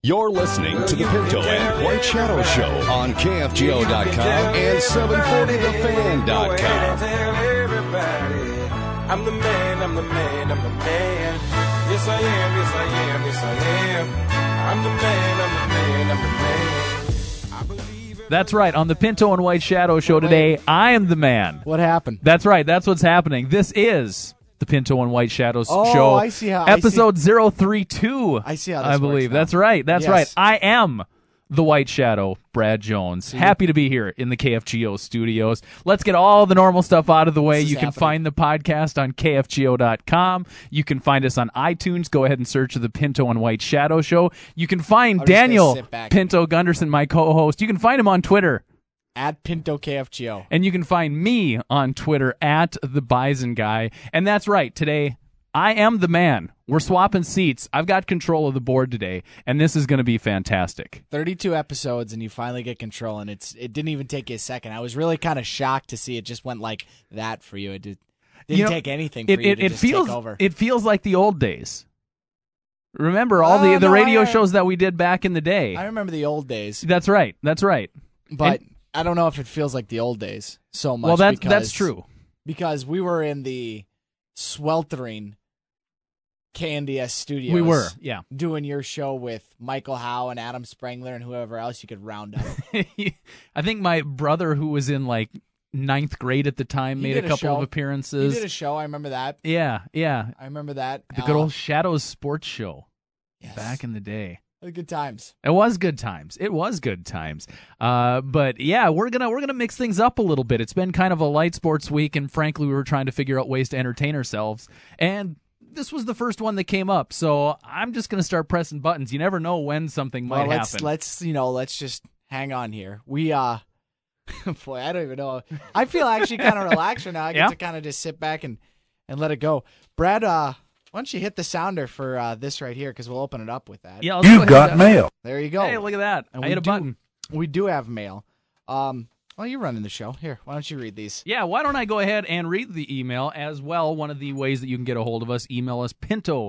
You're listening to the Pinto and White Shadow Show on KFGO.com and 740thefan.com. I'm the man, I'm the man, I'm the man. Yes, I am, yes, I am, yes, I am. I'm the man, I'm the man, I'm the man. I believe in That's right. On the Pinto and White Shadow Show today, I am the man. What happened? That's right. That's what's happening. This is the Pinto and White Shadow Show. I see how episode 032. I see how this I believe. works now. That's right. That's Yes. right. I am the White Shadow, Brad Jones. Happy to be here in the KFGO studios. Let's get all the normal stuff out of the way. This is You can happening. find the podcast on KFGO.com. You can find us on iTunes. Go ahead and search the Pinto and White Shadow Show. You can find I'm just gonna Daniel sit back. Pinto Gunderson, my co-host. You can find him on Twitter. At Pinto KFGO. And you can find me on Twitter at the Bison Guy. And that's right. Today, I am the man. We're swapping seats. I've got control of the board today, and this is going to be fantastic. 32 episodes, and you finally get control, and it didn't even take you a second. I was really kind of shocked to see it just went like that for you. It didn't take anything for you to just take over. It feels like the old days. Remember all the radio shows that we did back in the day. I remember the old days, That's right. That's right. but I don't know if it feels like the old days so much. Well, that's because- true. Because we were in the sweltering KNDS studios. We were, yeah. doing your show with Michael Howe and Adam Sprengler and whoever else you could round up. I think my brother, who was in like 9th grade at the time, He made did a a couple of show. appearances. You did a show. I remember that. Yeah. I remember that. The good old Shadows Sports Show yes. back in the day. Good times. It was good times. But yeah, we're gonna mix things up a little bit. It's been kind of a light sports week, and frankly, we were trying to figure out ways to entertain ourselves. And this was the first one that came up, so I'm just gonna start pressing buttons. You never know when something might happen. Let's just hang on here. We boy, I don't even know. I feel actually kind of relaxed right now. I get Yeah? to kind of just sit back and let it go. Brad, why don't you hit the sounder for this right here, because we'll open it up with that. Yeah, let's go ahead and- mail. There you go. Hey, look at that! And I we hit a do- button. We do have mail. Well, you're running the show. Here, why don't you read these? Yeah, why don't I go ahead and read the email as well? One of the ways that you can get a hold of us, email us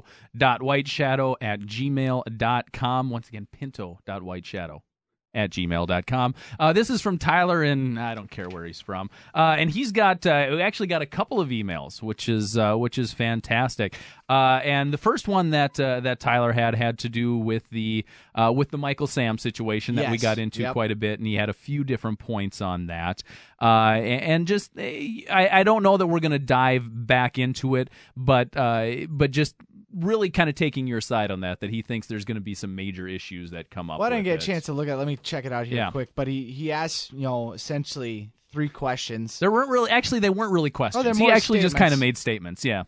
pinto.whiteshadow@gmail.com. Once again, pinto.whiteshadow@gmail.com. This is from Tyler, and I don't care where he's from. And he's got we actually got a couple of emails, which is fantastic. And the first one that Tyler had to do with the Michael Sam situation that we Yes. got into Yep. quite a bit, and he had a few different points on that. And just I don't know that we're going to dive back into it, but just really kind of taking your side on that he thinks there's going to be some major issues that come up. Well, I didn't with get a it. chance to look at it. Let me check it out here Yeah. quick. But he asked, essentially 3 questions. They weren't really questions. they're He more actually just kind of statements. made statements. Yeah.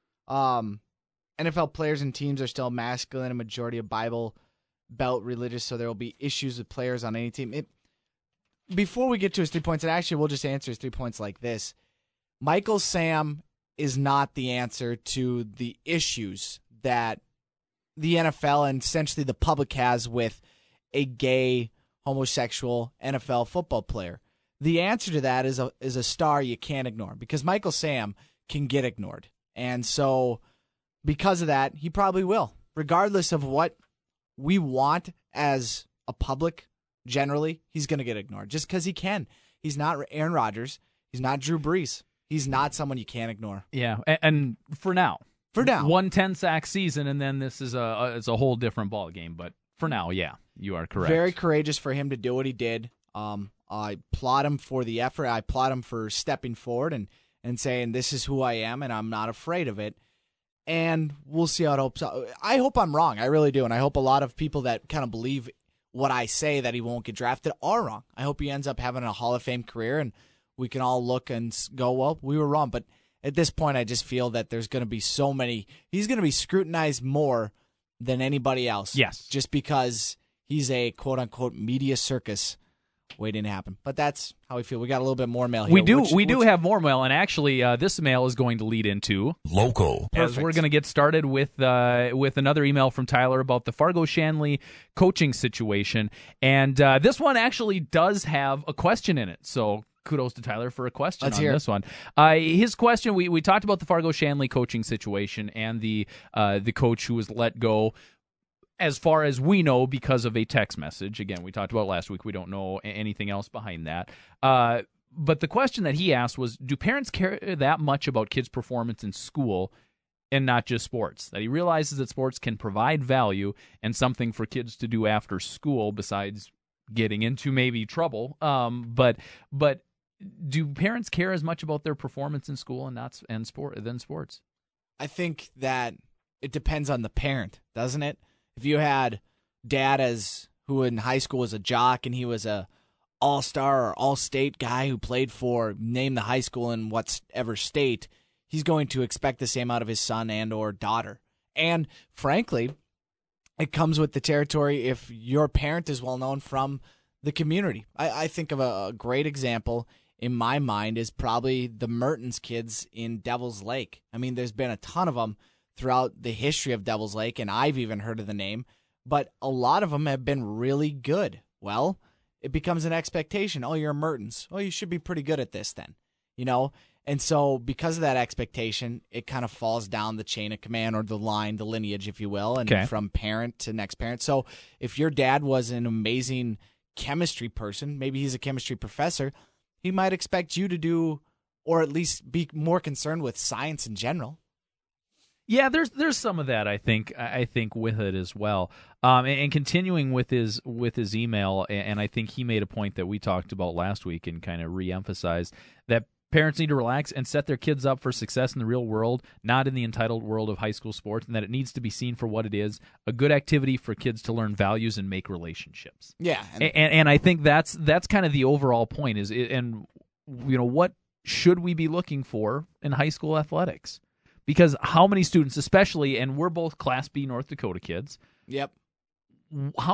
NFL players and teams are still masculine, a majority of Bible Belt religious, so there will be issues with players on any team. Before we get to his 3 points, and actually we'll just answer his 3 points like this. Michael Sam is not the answer to the issues that the NFL and essentially the public has with a gay, homosexual NFL football player. The answer to that is a star you can't ignore, because Michael Sam can get ignored. And so because of that, he probably will. Regardless of what we want as a public, generally, he's going to get ignored just because he can. He's not Aaron Rodgers. He's not Drew Brees. He's not someone you can't ignore. Yeah. And for now. For now. 110 sack season, and then this is it's a whole different ball game. But for now, yeah, you are correct. Very courageous for him to do what he did. I applaud him for the effort. I applaud him for stepping forward and saying, this is who I am, and I'm not afraid of it. And we'll see how it hopes out. I hope I'm wrong. I really do. And I hope a lot of people that kind of believe what I say, that he won't get drafted, are wrong. I hope he ends up having a Hall of Fame career, and we can all look and go, well, we were wrong. But at this point, I just feel that there's going to be so many. He's going to be scrutinized more than anybody else. Yes. Just because he's a quote-unquote media circus waiting to happen. But that's how we feel. We got a little bit more mail here. We do have more mail, and actually this mail is going to lead into Local. as we're going to get started with another email from Tyler about the Fargo Shanley coaching situation. And this one actually does have a question in it. So kudos to Tyler for a question Let's on hear it. this one. His question, we talked about the Fargo Shanley coaching situation and the coach who was let go as far as we know, because of a text message. Again, we talked about last week. We don't know anything else behind that. But the question that he asked was, do parents care that much about kids' performance in school and not just sports? That he realizes that sports can provide value and something for kids to do after school besides getting into maybe trouble. But do parents care as much about their performance in school than sports? I think that it depends on the parent, doesn't it? If you had dad who in high school was a jock and he was a all-star or all-state guy who played for, name the high school in whatever state, he's going to expect the same out of his son and or daughter. And frankly, it comes with the territory if your parent is well-known from the community. I think of a great example in my mind is probably the Mertens kids in Devil's Lake. I mean, there's been a ton of them throughout the history of Devil's Lake, and I've even heard of the name, but a lot of them have been really good. Well, it becomes an expectation. Oh, you're a Mertens. Oh, you should be pretty good at this then, you know? And so because of that expectation, it kind of falls down the chain of command or the line, the lineage, if you will, and from parent to next parent. So if your dad was an amazing chemistry person, maybe he's a chemistry professor, he might expect you to do, or at least be more concerned with science in general. Yeah, there's some of that, I think with it as well. And continuing with his email, and I think he made a point that we talked about last week and kind of re-emphasized that parents need to relax and set their kids up for success in the real world, not in the entitled world of high school sports, and that it needs to be seen for what it is, a good activity for kids to learn values and make relationships. Yeah. And I think that's kind of the overall point is, and you know, what should we be looking for in high school athletics? Because how many students, especially, and we're both Class B North Dakota kids. Yep. How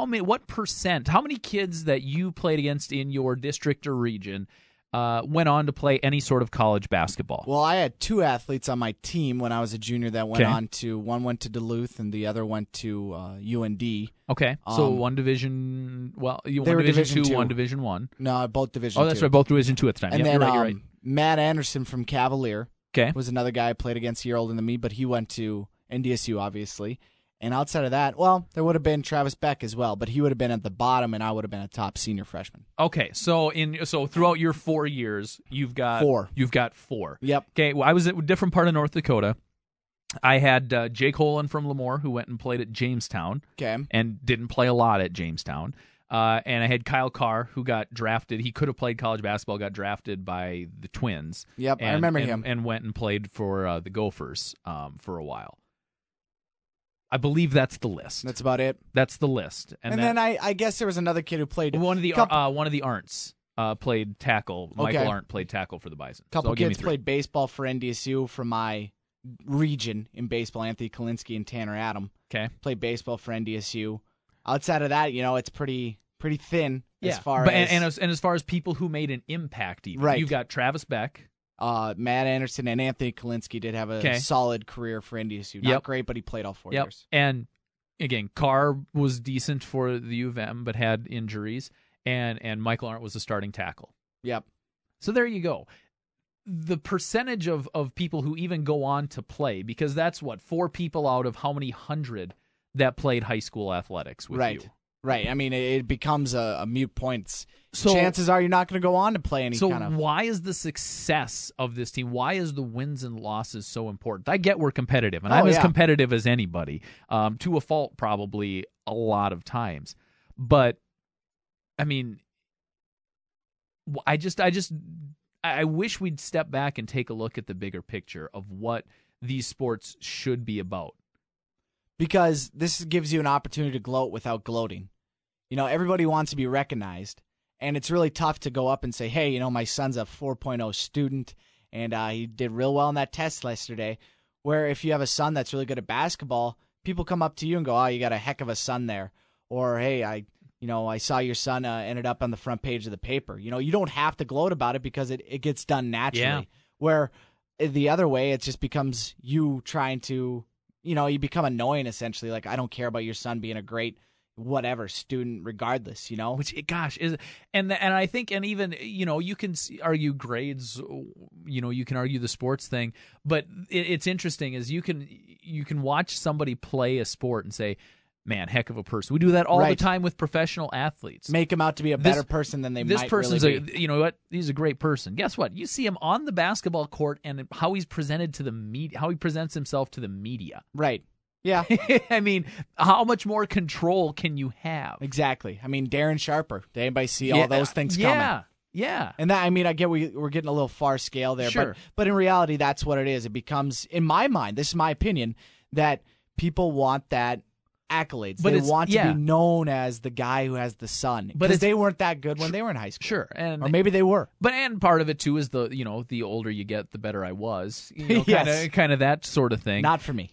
many kids that you played against in your district or region went on to play any sort of college basketball? Well, I had two athletes on my team when I was a junior that went on to, one went to Duluth and the other went to UND. Okay, so one division, they were Division 2, 2. one Division 1. No, both Division 2. Oh, that's right, both Division 2 at the time. And yep, then you're right. Matt Anderson from Cavalier was another guy I played against a year older than me, but he went to NDSU, obviously. And outside of that, well, there would have been Travis Beck as well, but he would have been at the bottom, and I would have been a top senior freshman. Okay, so throughout your 4 years, you've got 4. You've got 4. Yep. Okay, well, I was at a different part of North Dakota. I had Jake Holan from Lemoore, who went and played at Jamestown. Okay. And didn't play a lot at Jamestown. And I had Kyle Carr, who got drafted. He could have played college basketball, got drafted by the Twins. Yep, I remember him. And went and played for the Gophers for a while. I believe that's the list. That's about it. That's the list. And then I guess there was another kid who played. One of the Arndts played tackle. Michael Arndt played tackle for the Bison. A couple kids played baseball for NDSU from my region in baseball. Anthony Kalinsky and Tanner Adam. Okay. Played baseball for NDSU. Outside of that, it's pretty thin as far as... And as far as people who made an impact even. Right. You've got Travis Beck. Matt Anderson and Anthony Kalinsky did have a solid career for NDSU. Not great, but he played all 4 years. And again, Carr was decent for the U of M, but had injuries. And Michael Arndt was a starting tackle. Yep. So there you go. The percentage of people who even go on to play, because that's 4 people out of how many hundred that played high school athletics with you. Right. I mean, it becomes a moot point. So, chances are you're not going to go on to play any kind of... So why is the success of this team, why is the wins and losses so important? I get we're competitive, and I'm as competitive as anybody, to a fault probably a lot of times. But, I mean, I wish we'd step back and take a look at the bigger picture of what these sports should be about. Because this gives you an opportunity to gloat without gloating. Everybody wants to be recognized, and it's really tough to go up and say, hey, my son's a 4.0 student, and he did real well on that test yesterday. Where if you have a son that's really good at basketball, people come up to you and go, oh, you got a heck of a son there. Or, hey, I saw your son ended up on the front page of the paper. You don't have to gloat about it because it gets done naturally. Yeah. Where the other way, it just becomes you trying to... you become annoying, essentially. Like, I don't care about your son being a great whatever student regardless, Which, gosh, is... And I think, and even, you can argue grades, you can argue the sports thing, but it's interesting is you can watch somebody play a sport and say, man, heck of a person. We do that all the Right. time with professional athletes. Make him out to be a better person than they This might person's really be. you know what? He's a great person. Guess what? You see him on the basketball court and how he's presented to the media, how he presents himself to the media. Right. Yeah, I mean, how much more control can you have? exactly. I mean, Darren Sharper. Did anybody see all those things coming? Yeah. And that, I mean, I get we're getting a little far scale there, Sure. but in reality, that's what it is. It becomes, in my mind, this is my opinion, that people want that accolades. But they it's- want to yeah. be known as the guy who has the sun. But Because it's- they weren't that good when they were in high school. Sure. And Or maybe they were. But and part of it too is the older you get, the better I was. Yes. Kind of that sort of thing. Not for me.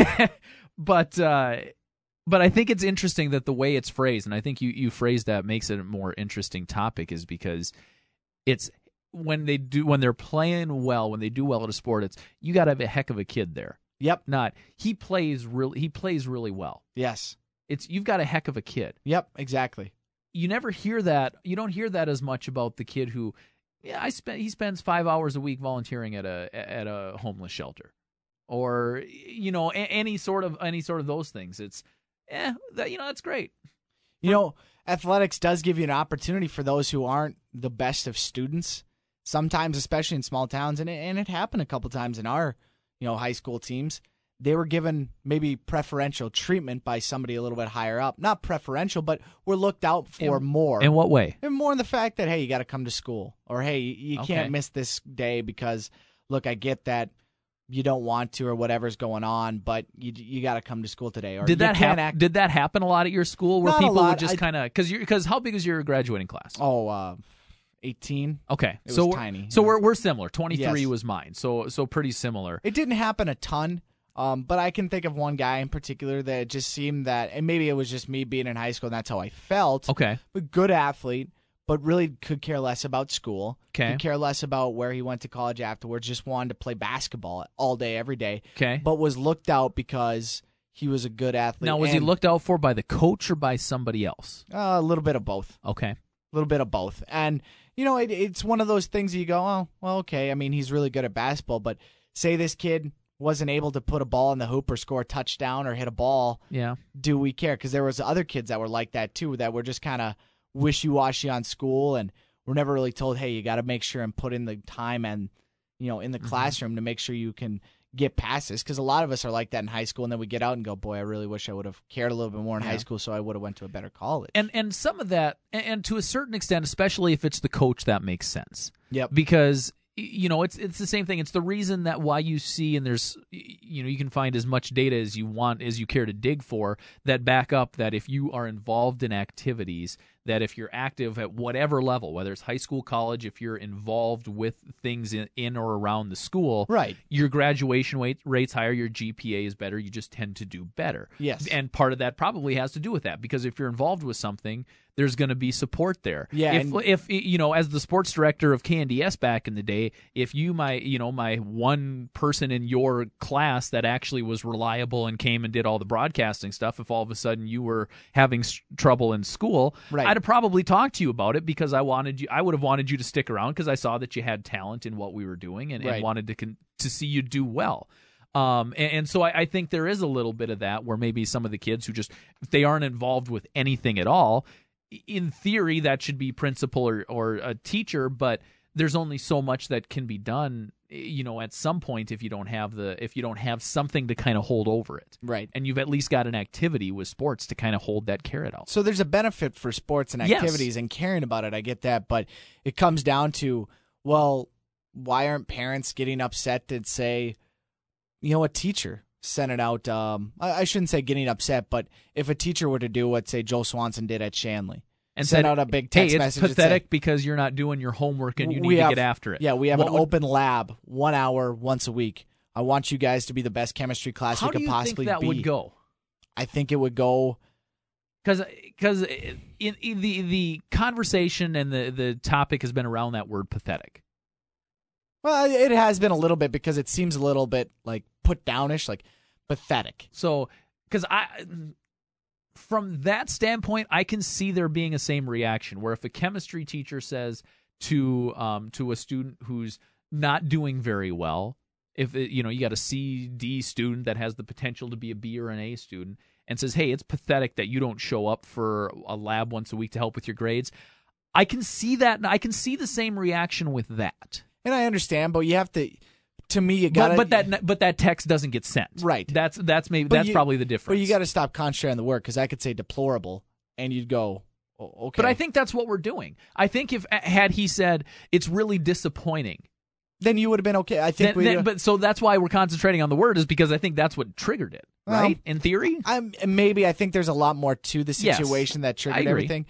But I think it's interesting that the way it's phrased, and I think you phrased that makes it a more interesting topic, is because it's when they're playing well, when they do well at a sport, it's you got to have a heck of a kid there. Yep. Not he plays really well. Yes. It's you've got a heck of a kid. Yep, exactly. You never hear that. You don't hear that as much about the kid who, he spends 5 hours a week volunteering at a homeless shelter, or any sort of those things. It's that's great. Athletics does give you an opportunity for those who aren't the best of students. Sometimes, especially in small towns, and it happened a couple times in our high school teams. They were given maybe preferential treatment by somebody a little bit higher up. Not preferential, but were looked out for more. In what way? And more in the fact that, hey, you got to come to school. Or, hey, you Okay. can't miss this day because, look, I get that you don't want to or whatever's going on, but you got to come to school today. Or Did that happen? happen? Did that happen a lot at your school where Not a people would lot. just kind of because how big is your graduating class? 18. Okay, It so was we're, tiny. So we're similar. 23 Yes. was mine. So pretty similar. It didn't happen a ton, but I can think of one guy in particular that just seemed that, and maybe it was just me being in high school and that's how I felt. Okay. But good athlete, but really could care less about school. Okay. Could care less about where he went to college afterwards. Just wanted to play basketball all day, every day. Okay. But was looked out because he was a good athlete. Now, was he and, looked out for by the coach or by somebody else? A little bit of both. Okay. A little bit of both. And, it's one of those things that you go, oh, well, okay. I mean, he's really good at basketball, but say this kid wasn't able to put a ball in the hoop or score a touchdown or hit a ball. Yeah. Do we care? Because there was other kids that were like that too, that were just kind of wishy-washy on school and were never really told, hey, you got to make sure and put in the time and, in the classroom to make sure you can get past this. Because a lot of us are like that in high school, and then we get out and go, boy, I really wish I would have cared a little bit more in high school, so I would have went to a better college. And some of that, and to a certain extent, especially if it's the coach, that makes sense. Yep. Because it's the same thing. It's the reason that why you see, and there's you can find as much data as you want, as you care to dig for, that back up that if you are involved in activities, that if you're active at whatever level, whether it's high school, college, if you're involved with things in or around the school, Right. your graduation rate's higher, your GPA is better, you just tend to do better. Yes. And part of that probably has to do with that, because if you're involved with something, there's going to be support there. Yeah, If as the sports director of KNDS back in the day, if my one person in your class that actually was reliable and came and did all the broadcasting stuff, if all of a sudden you were having trouble in school, Right. I'd have probably talked to you about it, because I would have wanted you to stick around, because I saw that you had talent in what we were doing and Right. wanted to see you do well. And so I think there is a little bit of that, where maybe some of the kids who just, if they aren't involved with anything at all, in theory that should be principal or a teacher, but there's only so much that can be done, at some point, if you don't have something to kind of hold over it. Right. And you've at least got an activity with sports to kind of hold that carrot out. So there's a benefit for sports and Yes. activities and caring about it. I get that. But it comes down to, well, why aren't parents getting upset that say, a teacher sent it out? I shouldn't say getting upset, but if a teacher were to do what, say, Joe Swanson did at Shanley, And send said, out a big text hey, message it's that said, pathetic because you're not doing your homework and you We need to have- get after it. yeah, we have What an would- open lab, 1 hour once a week. I want you guys to be the best chemistry class How we do could you possibly think that be. would go? I think it would go. Because in the conversation and the topic has been around that word pathetic. Well, it has been a little bit, because it seems a little bit like put downish, like pathetic. So, because from that standpoint, I can see there being a same reaction, where if a chemistry teacher says to a student who's not doing very well, if you got a C, D student that has the potential to be a B or an A student, and says, hey, it's pathetic that you don't show up for a lab once a week to help with your grades, I can see that. I can see the same reaction with that. And I understand, but you have to. To me, you got but that text doesn't get sent. Right. That's probably the difference. But you got to stop concentrating on the word, because I could say deplorable, and you'd go, oh, okay. But I think that's what we're doing. I think had he said it's really disappointing, then you would have been okay. I think. But so that's why we're concentrating on the word, is because I think that's what triggered it, right? In theory, maybe I think there's a lot more to the situation that triggered everything.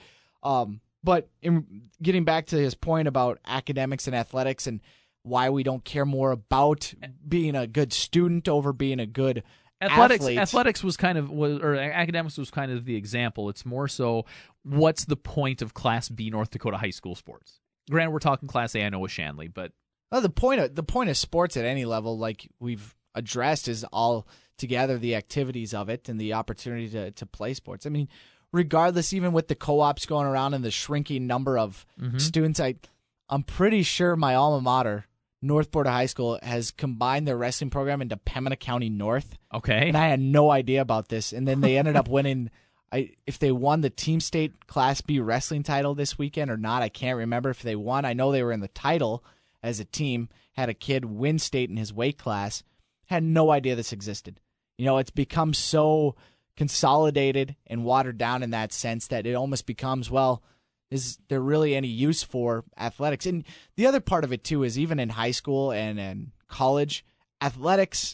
But getting back to his point about academics and athletics and why we don't care more about being a good student over being a good athlete. Athletics was or academics was kind of the example. It's more so, what's the point of Class B North Dakota high school sports? Granted, we're talking Class A, I know, with Shanley, but the point of sports at any level, like we've addressed, is all together the activities of it and the opportunity to play sports. I mean, regardless, even with the co-ops going around and the shrinking number of students, I'm pretty sure my alma mater, North Border High School, has combined their wrestling program into Pembina County North. Okay. And I had no idea about this. And then they ended up winning. If they won the Team State Class B wrestling title this weekend or not, I can't remember if they won. I know they were in the title as a team, had a kid win state in his weight class. Had no idea this existed. It's become so consolidated and watered down in that sense that it almost becomes, well, is there really any use for athletics? And the other part of it, too, is even in high school and college, athletics,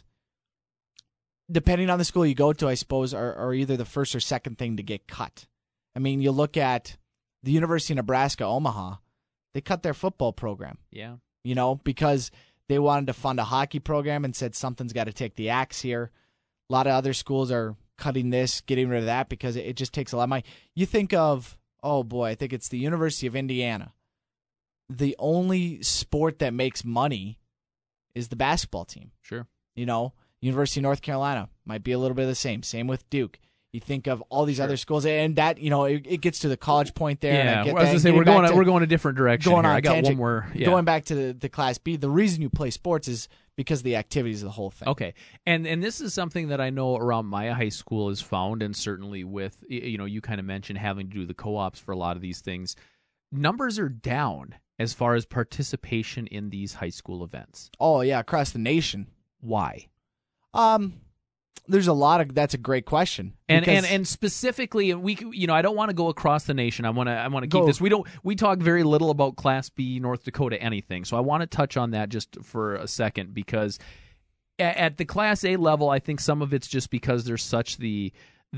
depending on the school you go to, I suppose, are either the first or second thing to get cut. I mean, you look at the University of Nebraska, Omaha, they cut their football program. Yeah. Because they wanted to fund a hockey program and said something's got to take the axe here. A lot of other schools are cutting this, getting rid of that, because it just takes a lot of money. You think of, oh boy, I think it's the University of Indiana. The only sport that makes money is the basketball team. Sure. University of North Carolina might be a little bit of the same. Same with Duke. You think of all these other schools, and that it gets to the college point there. Yeah, and I was going to say we're going a different direction. Going here. on I got tangent, one more. Yeah. Going back to the Class B, the reason you play sports is because of the activities of the whole thing. Okay, and this is something that I know around my high school is found, and certainly with you kind of mentioned having to do the co-ops for a lot of these things. Numbers are down as far as participation in these high school events. Oh yeah, across the nation. Why? There's a lot of. That's a great question. And specifically, I don't want to go across the nation. I want to keep this. We talk very little about Class B North Dakota anything. So I want to touch on that just for a second, because at the Class A level, I think some of it's just because there's such the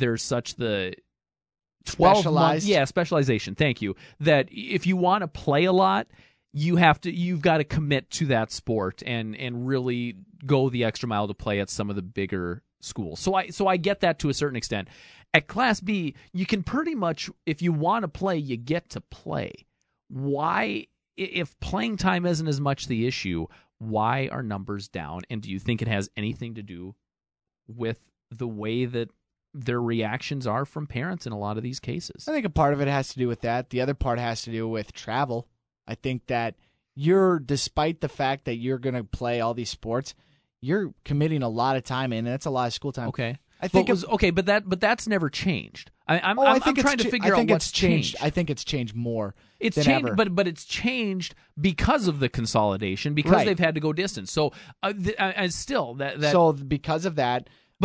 12-month, specialization. Thank you. That if you want to play a lot, you've got to commit to that sport and really go the extra mile to play at some of the bigger schools. So I get that to a certain extent. At Class B, you can pretty much, if you want to play, you get to play. Why, if playing time isn't as much the issue, why are numbers down? And do you think it has anything to do with the way that their reactions are from parents in a lot of these cases? I think a part of it has to do with that. The other part has to do with travel. I think that despite the fact that you're going to play all these sports, you're committing a lot of time in, and that's a lot of school time. Okay. But that's never changed. I'm trying to figure out what's changed. I think it's changed more. It's than changed, ever. but it's changed because of the consolidation, because they've had to go distance. So still that. So because of that,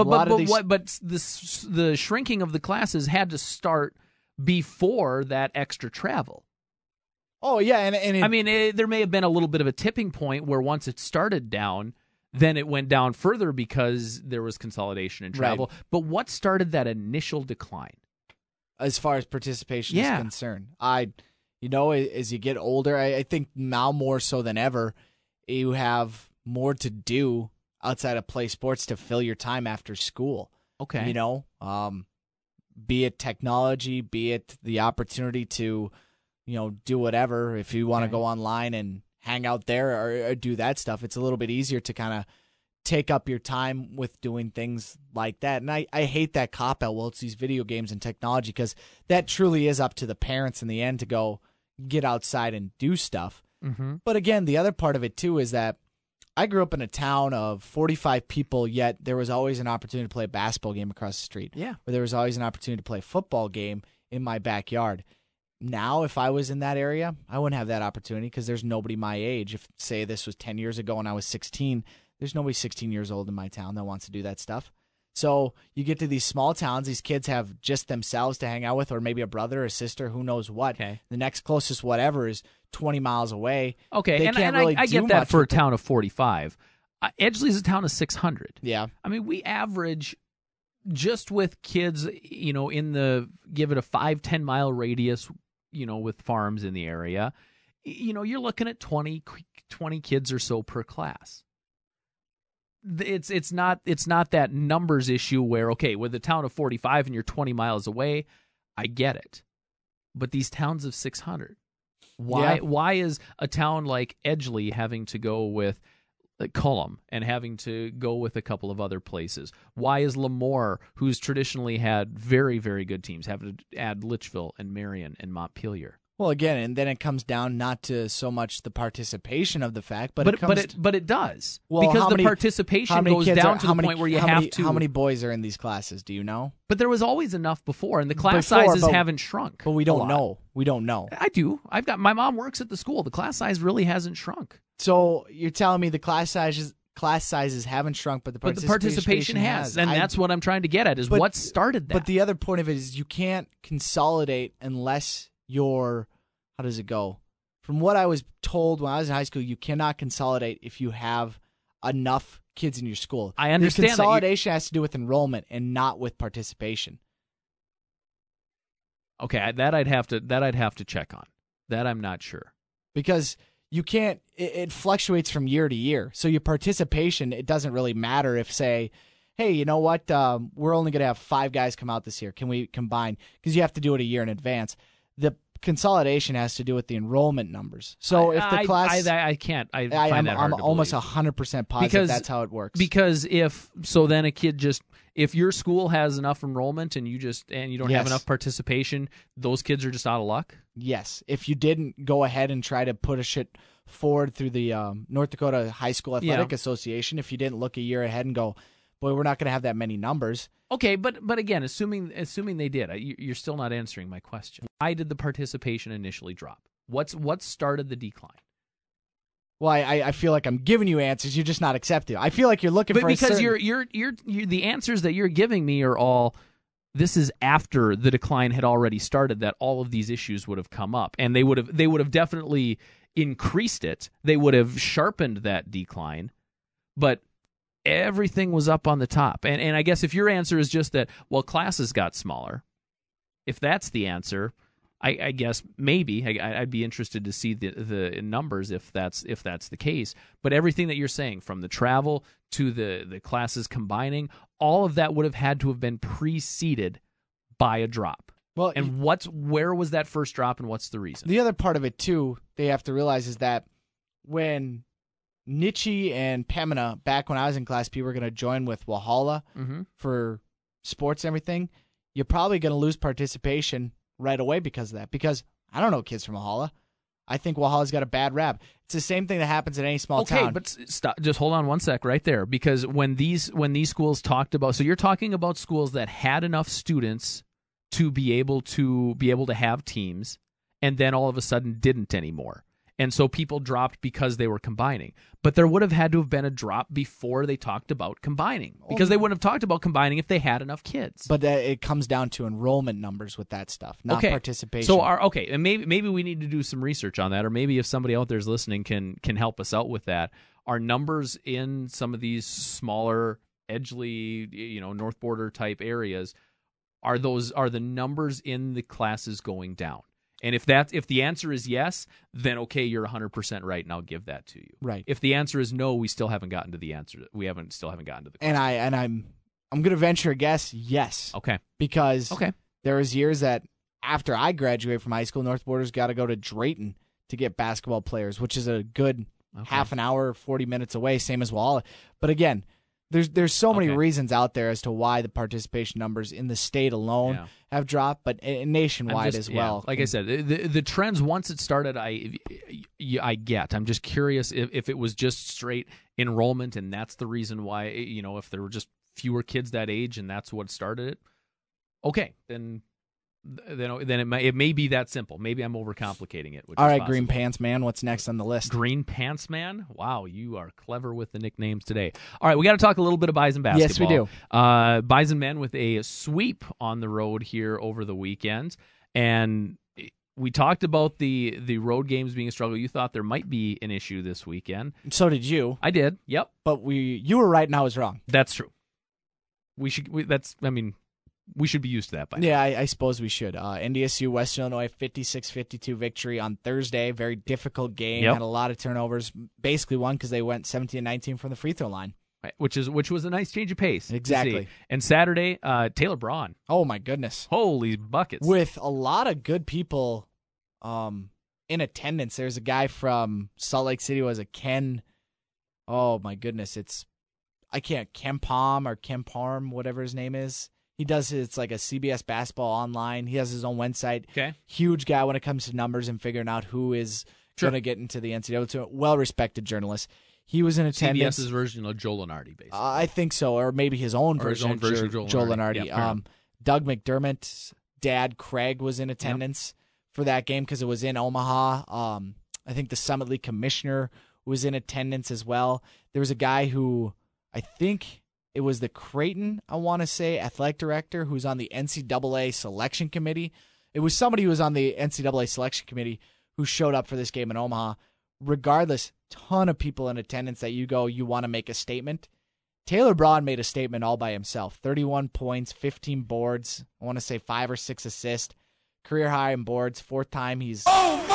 the shrinking of the classes had to start before that extra travel. Oh yeah, and there may have been a little bit of a tipping point where once it started down, then it went down further because there was consolidation and travel. Right. But what started that initial decline? As far as participation is concerned, as you get older, I think now more so than ever, you have more to do outside of play sports to fill your time after school. Okay. Be it technology, be it the opportunity to, do whatever. If you want to go online and hang out there or do that stuff, it's a little bit easier to kind of take up your time with doing things like that. And I hate that cop-out, well, it's these video games and technology, because that truly is up to the parents in the end to go get outside and do stuff. Mm-hmm. But again, the other part of it too is that I grew up in a town of 45 people, yet there was always an opportunity to play a basketball game across the street. Yeah. Or there was always an opportunity to play a football game in my backyard. Now, if I was in that area, I wouldn't have that opportunity because there's nobody my age. If, say, this was 10 years ago and I was 16, there's nobody 16 years old in my town that wants to do that stuff. So you get to these small towns, these kids have just themselves to hang out with, or maybe a brother or sister, who knows what. Okay. The next closest whatever is 20 miles away. Okay, They and, can't and really I do get that much for a with town of 45. Edgeley's a town of 600. Yeah. I mean, we average just with kids, in the, give it a 5-10 mile radius, with farms in the area, you're looking at 20 kids or so per class. It's not that numbers issue where, okay, with a town of 45 and you're 20 miles away, I get it. But these towns of 600, why is a town like Edgeley having to go with Cullum and having to go with a couple of other places? Why is Lemoore, who's traditionally had very, very good teams, having to add Litchfield and Marion and Montpelier? Well, again, and then it comes down not to so much the participation of the fact, but it does. Well, because how the many- participation how many goes kids down are- to how the many- point where you how have many- to. How many boys are in these classes? Do you know? But there was always enough before, and the class Before, sizes but- haven't shrunk. But we a don't lot. know. We don't know. I do. My mom works at the school. The class size really hasn't shrunk. So you're telling me the class sizes haven't shrunk, but the participation has. And I- that's what I'm trying to get at, is But- what started that. But the other point of it is you can't consolidate unless you're, how does it go? From what I was told when I was in high school, you cannot consolidate if you have enough kids in your school. I understand that. The consolidation has to do with enrollment and not with participation. Okay, that I'd have to check on. That I'm not sure. Because you can't, it fluctuates from year to year. So your participation, it doesn't really matter if, say, hey, you know what, we're only going to have 5 guys come out this year. Can we combine? Because you have to do it a year in advance. The consolidation has to do with the enrollment numbers. So if the class... I can't. I find that hard I'm to almost believe. 100% positive Because- that's how it works. Because then a kid just, if your school has enough enrollment and you don't have Yes. enough participation, those kids are just out of luck. Yes. If you didn't go ahead and try to push it forward through the North Dakota High School Athletic Association, if you didn't look a year ahead and go, boy, we're not going to have that many numbers. Okay, but again, assuming they did, you're still not answering my question. Why did the participation initially drop? What started the decline? Well, I feel like I'm giving you answers. You're just not accepting. I feel like you're looking But for because a certain... you're the answers that you're giving me are all, this is after the decline had already started, that all of these issues would have come up, and they would have definitely increased it. They would have sharpened that decline, but everything was up on the top. And I guess if your answer is just that, well, classes got smaller, if that's the answer, I guess maybe I'd be interested to see the numbers if that's the case. But everything that you're saying, from the travel to the classes combining, all of that would have had to have been preceded by a drop. Well, And where was that first drop, and what's the reason? the other part of it, too, they have to realize is that when Nietzsche and Pemina, back when I was in Class P, were going to join with Walhalla for sports and everything, you're probably going to lose participation right away because of that. Because I don't know kids from Walhalla. I think Walhalla's got a bad rap. It's the same thing that happens in any small town. Okay, but stop. Just hold on one sec right there, because when these schools talked about, so you're talking about schools that had enough students to be able to have teams, and then all of a sudden didn't anymore. And so people dropped because they were combining. But there would have had to have been a drop before they talked about combining, because they wouldn't have talked about combining if they had enough kids. But it comes down to enrollment numbers with that stuff, not participation. So and maybe we need to do some research on that, or maybe if somebody out there is listening can help us out with that. Are numbers in some of these smaller Edgeley, North Border type areas, are the numbers in the classes going down? And if the answer is yes, then okay, you're 100% right, and I'll give that to you. Right. If the answer is no, we still haven't gotten to the answer. We still haven't gotten to the question. And I'm going to venture a guess, yes. Okay. Because Okay. there was years that after I graduated from high school, North Border's got to go to Drayton to get basketball players, which is a good half an hour, 40 minutes away, same as Walhalla. But again, there's so many reasons out there as to why the participation numbers in the state alone have dropped, but nationwide as well. Like I said, the trends, once it started, I get. I'm just curious if it was just straight enrollment and that's the reason why, if there were just fewer kids that age and that's what started it. Okay, then it may be that simple. Maybe I'm overcomplicating it. All right, Green Pants Man, what's next on the list? Green Pants Man? Wow, you are clever with the nicknames today. All right, we got to talk a little bit of Bison basketball. Yes, we do. Bison men with a sweep on the road here over the weekend, and we talked about the road games being a struggle. You thought there might be an issue this weekend. So did you. I did. Yep. But you were right and I was wrong. That's true. We should be used to that by now. Yeah, I suppose we should. NDSU Western Illinois 56-52 victory on Thursday. Very difficult game. Yep. Had a lot of turnovers. Basically won because they went 17-19 from the free throw line. Right, which was a nice change of pace. Exactly. And Saturday, Taylor Braun. Oh my goodness. Holy buckets. With a lot of good people in attendance. There's a guy from Salt Lake City was a Ken. Oh my goodness. Kempom or Kemparm, whatever his name is. He does it's like a CBS basketball online. He has his own website. Okay. Huge guy when it comes to numbers and figuring out who is going to get into the NCAA. So well-respected journalist. He was in attendance. CBS's version of Joe Lunardi, basically. I think so, or maybe his own version of Joe Lunardi. Yeah, Doug McDermott's dad, Craig, was in attendance for that game because it was in Omaha. I think the Summit League commissioner was in attendance as well. There was a guy who I think it was the Creighton, I want to say, athletic director who's on the NCAA selection committee. It was somebody who was on the NCAA selection committee who showed up for this game in Omaha. Regardless, ton of people in attendance that you want to make a statement. Taylor Braun made a statement all by himself. 31 points, 15 boards. I want to say 5 or 6 assists. Career high in boards. 4th time he's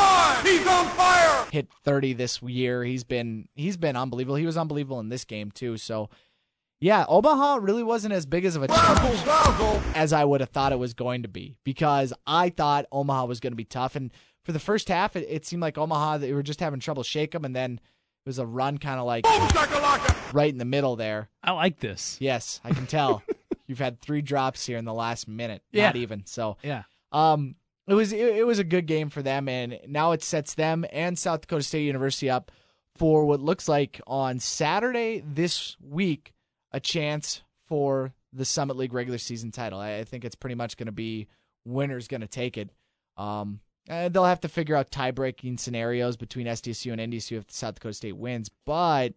on fire. Hit 30 this year. He's been unbelievable. He was unbelievable in this game too. So yeah, Omaha really wasn't as big as of a challenge as I would have thought it was going to be, because I thought Omaha was going to be tough. And for the first half, it seemed like Omaha, they were just having trouble shake them, and then it was a run kind of like right in the middle there. I like this. Yes, I can tell. You've had 3 drops here in the last minute, not even. So yeah, it was a good game for them, and now it sets them and South Dakota State University up for what looks like on Saturday this week a chance for the Summit League regular season title. I think it's pretty much going to be winner's going to take it. They'll have to figure out tie-breaking scenarios between SDSU and NDSU if South Dakota State wins, but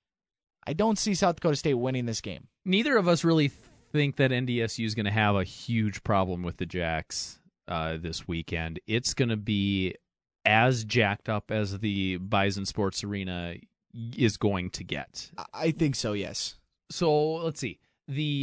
I don't see South Dakota State winning this game. Neither of us really think that NDSU is going to have a huge problem with the Jacks this weekend. It's going to be as jacked up as the Bison Sports Arena is going to get. I think so, yes. So let's see. The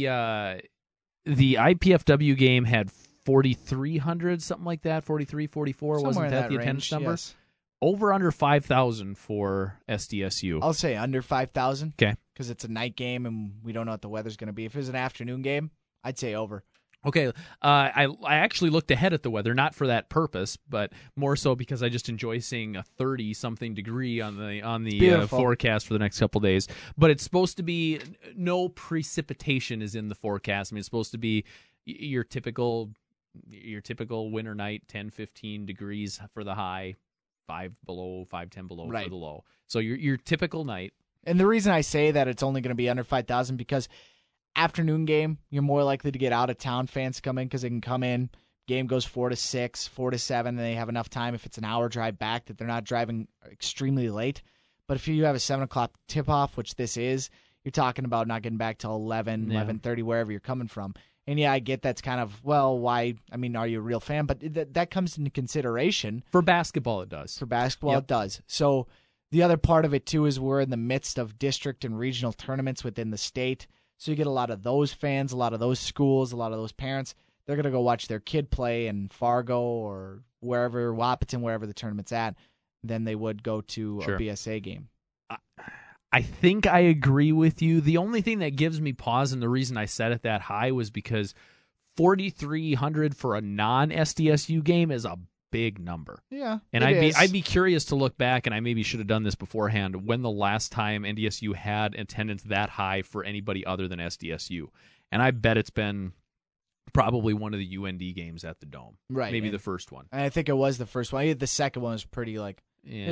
IPFW game had 4,300, something like that, 43, 44. Wasn't that the attendance number? Yes. Over under 5,000 for SDSU. I'll say under 5,000. Okay. Because it's a night game and we don't know what the weather's going to be. If it was an afternoon game, I'd say over. Okay, I actually looked ahead at the weather, not for that purpose, but more so because I just enjoy seeing a 30-something degree on the forecast for the next couple days. But it's supposed to be no precipitation is in the forecast. I mean, it's supposed to be your typical winter night, 10, 15 degrees for the high, 5 below, 5, 10 below for the low. So your typical night. And the reason I say that it's only going to be under 5,000 because afternoon game, you're more likely to get out-of-town fans to come in because they can come in. Game goes 4 to 6, 4 to 7, and they have enough time if it's an hour drive back that they're not driving extremely late. But if you have a 7 o'clock tip-off, which this is, you're talking about not getting back till 11, 11:30, wherever you're coming from. And yeah, I get that's kind of, well, why? I mean, are you a real fan? But that comes into consideration. For basketball, it does. For basketball, it does. So the other part of it, too, is we're in the midst of district and regional tournaments within the state. So you get a lot of those fans, a lot of those schools, a lot of those parents. They're going to go watch their kid play in Fargo or wherever, Wahpeton, wherever the tournament's at. Then they would go to a BSA game. I think I agree with you. The only thing that gives me pause, and the reason I set it that high, was because 4,300 for a non-SDSU game is a big number. Yeah, and I'd be curious to look back, and I maybe should have done this beforehand, when the last time NDSU had attendance that high for anybody other than SDSU. And I bet it's been probably one of the UND games at the Dome. Right. Maybe the first one. I think it was the first one. The second one was pretty it was a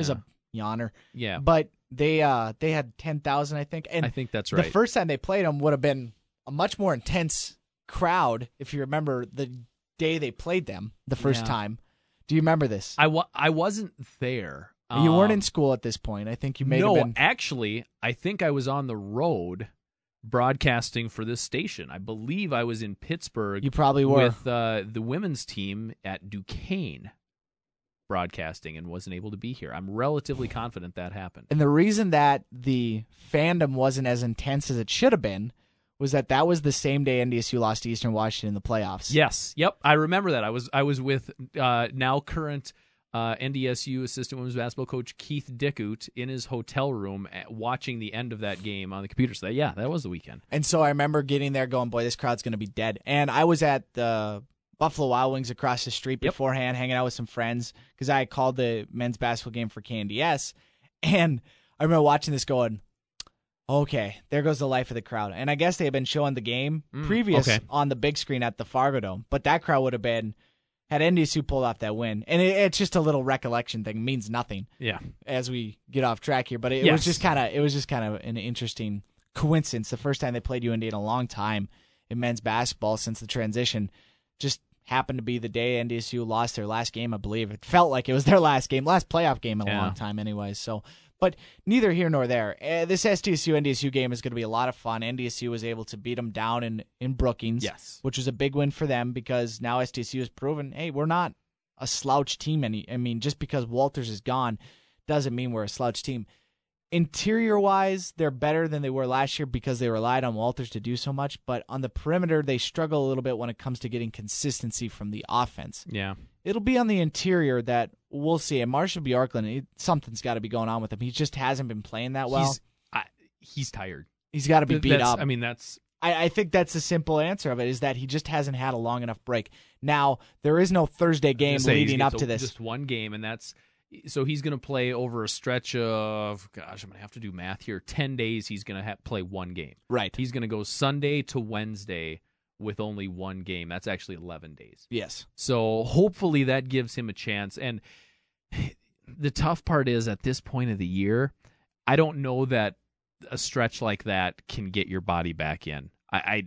Yawner. Yeah. But they had 10,000, I think. And I think that's right. The first time they played them would have been a much more intense crowd, if you remember the day they played them the first time. Do you remember this? I wasn't there. You weren't in school at this point. I think you may have been. No, actually, I think I was on the road broadcasting for this station. I believe I was in Pittsburgh. You probably were. With the women's team at Duquesne broadcasting and wasn't able to be here. I'm relatively confident that happened. And the reason that the fandom wasn't as intense as it should have been was that was the same day NDSU lost to Eastern Washington in the playoffs. Yes. Yep. I remember that. I was with now current NDSU assistant women's basketball coach Keith Dickut in his hotel room watching the end of that game on the computer. So that was the weekend. And so I remember getting there going, boy, this crowd's going to be dead. And I was at the Buffalo Wild Wings across the street beforehand, hanging out with some friends, because I called the men's basketball game for KNDS. And I remember watching this going, okay, there goes the life of the crowd. And I guess they had been showing the game previous on the big screen at the Fargo Dome. But that crowd would have been, had NDSU pulled off that win. And it's just a little recollection thing. It means nothing. Yeah. As we get off track here. But it was just kind of an interesting coincidence. The first time they played UND in a long time in men's basketball since the transition. Just happened to be the day NDSU lost their last game, I believe. It felt like it was their last playoff game in a long time anyways. So, but neither here nor there. This SDSU-NDSU game is going to be a lot of fun. NDSU was able to beat them down in Brookings, which was a big win for them because now SDSU has proven, hey, we're not a slouch team. Just because Walters is gone doesn't mean we're a slouch team. Interior-wise, they're better than they were last year because they relied on Walters to do so much, but on the perimeter, they struggle a little bit when it comes to getting consistency from the offense. Yeah. It'll be on the interior that we'll see. And Marshall Bjorklund, something's got to be going on with him. He just hasn't been playing that well. He's tired. He's got to be beat up. I think that's the simple answer of it, is that he just hasn't had a long enough break. Now, there is no Thursday game leading up to this. Just one game, and that's... So he's going to play over a stretch of, I'm going to have to do math here, 10 days he's going to play one game. Right. He's going to go Sunday to Wednesday with only one game. That's actually 11 days. Yes. So hopefully that gives him a chance. And the tough part is, at this point of the year, I don't know that a stretch like that can get your body back in. I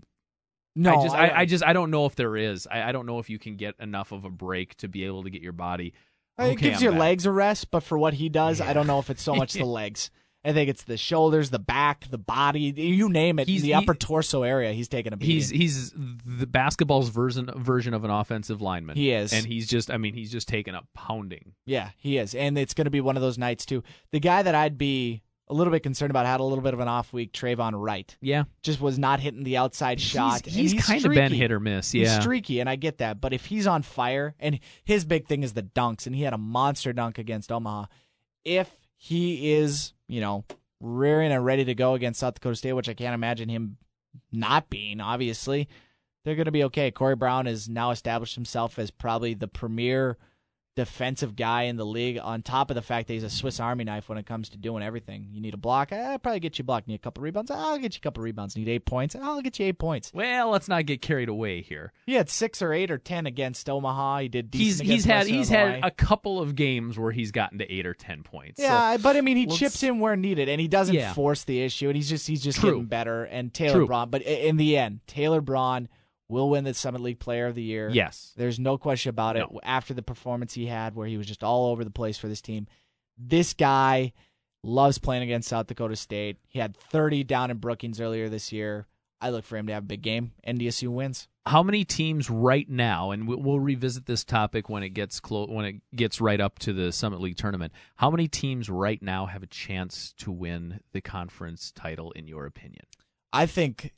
don't know if there is. I don't know if you can get enough of a break to be able to get your body. It gives your legs a rest, but for what he does, I don't know if it's so much the legs. I think it's the shoulders, the back, the body, you name it. The upper torso area, he's taking a beating. He's the basketball's version of an offensive lineman. He is. And he's just taking a pounding. Yeah, he is. And it's going to be one of those nights, too. The guy that I'd be a little bit concerned about had a little bit of an off week, Trayvon Wright. Yeah. Just was not hitting the outside shot. He's kind of been hit or miss, yeah. He's streaky, and I get that. But if he's on fire, and his big thing is the dunks, and he had a monster dunk against Omaha, if he is, rearing and ready to go against South Dakota State, which I can't imagine him not being, obviously, they're going to be okay. Corey Brown has now established himself as probably the premier defensive guy in the league, on top of the fact that he's a Swiss Army knife when it comes to doing everything. You need a block? I'll probably get you a block. Need a couple rebounds? I'll get you a couple rebounds. Need 8 points? I'll get you 8 points. Well, let's not get carried away here. He had 6 or 8 or 10 against Omaha. He did decent. He's had a couple of games where he's gotten to 8 or 10 points. Yeah, so, but he chips in where needed, and he doesn't force the issue, and he's just getting better. And Taylor Braun, but in the end, Taylor Braun will win the Summit League Player of the Year. Yes. There's no question about it. After the performance he had where he was just all over the place for this team, this guy loves playing against South Dakota State. He had 30 down in Brookings earlier this year. I look for him to have a big game. NDSU wins. How many teams right now, and we'll revisit this topic when it gets right up to the Summit League tournament, how many teams right now have a chance to win the conference title, in your opinion? I think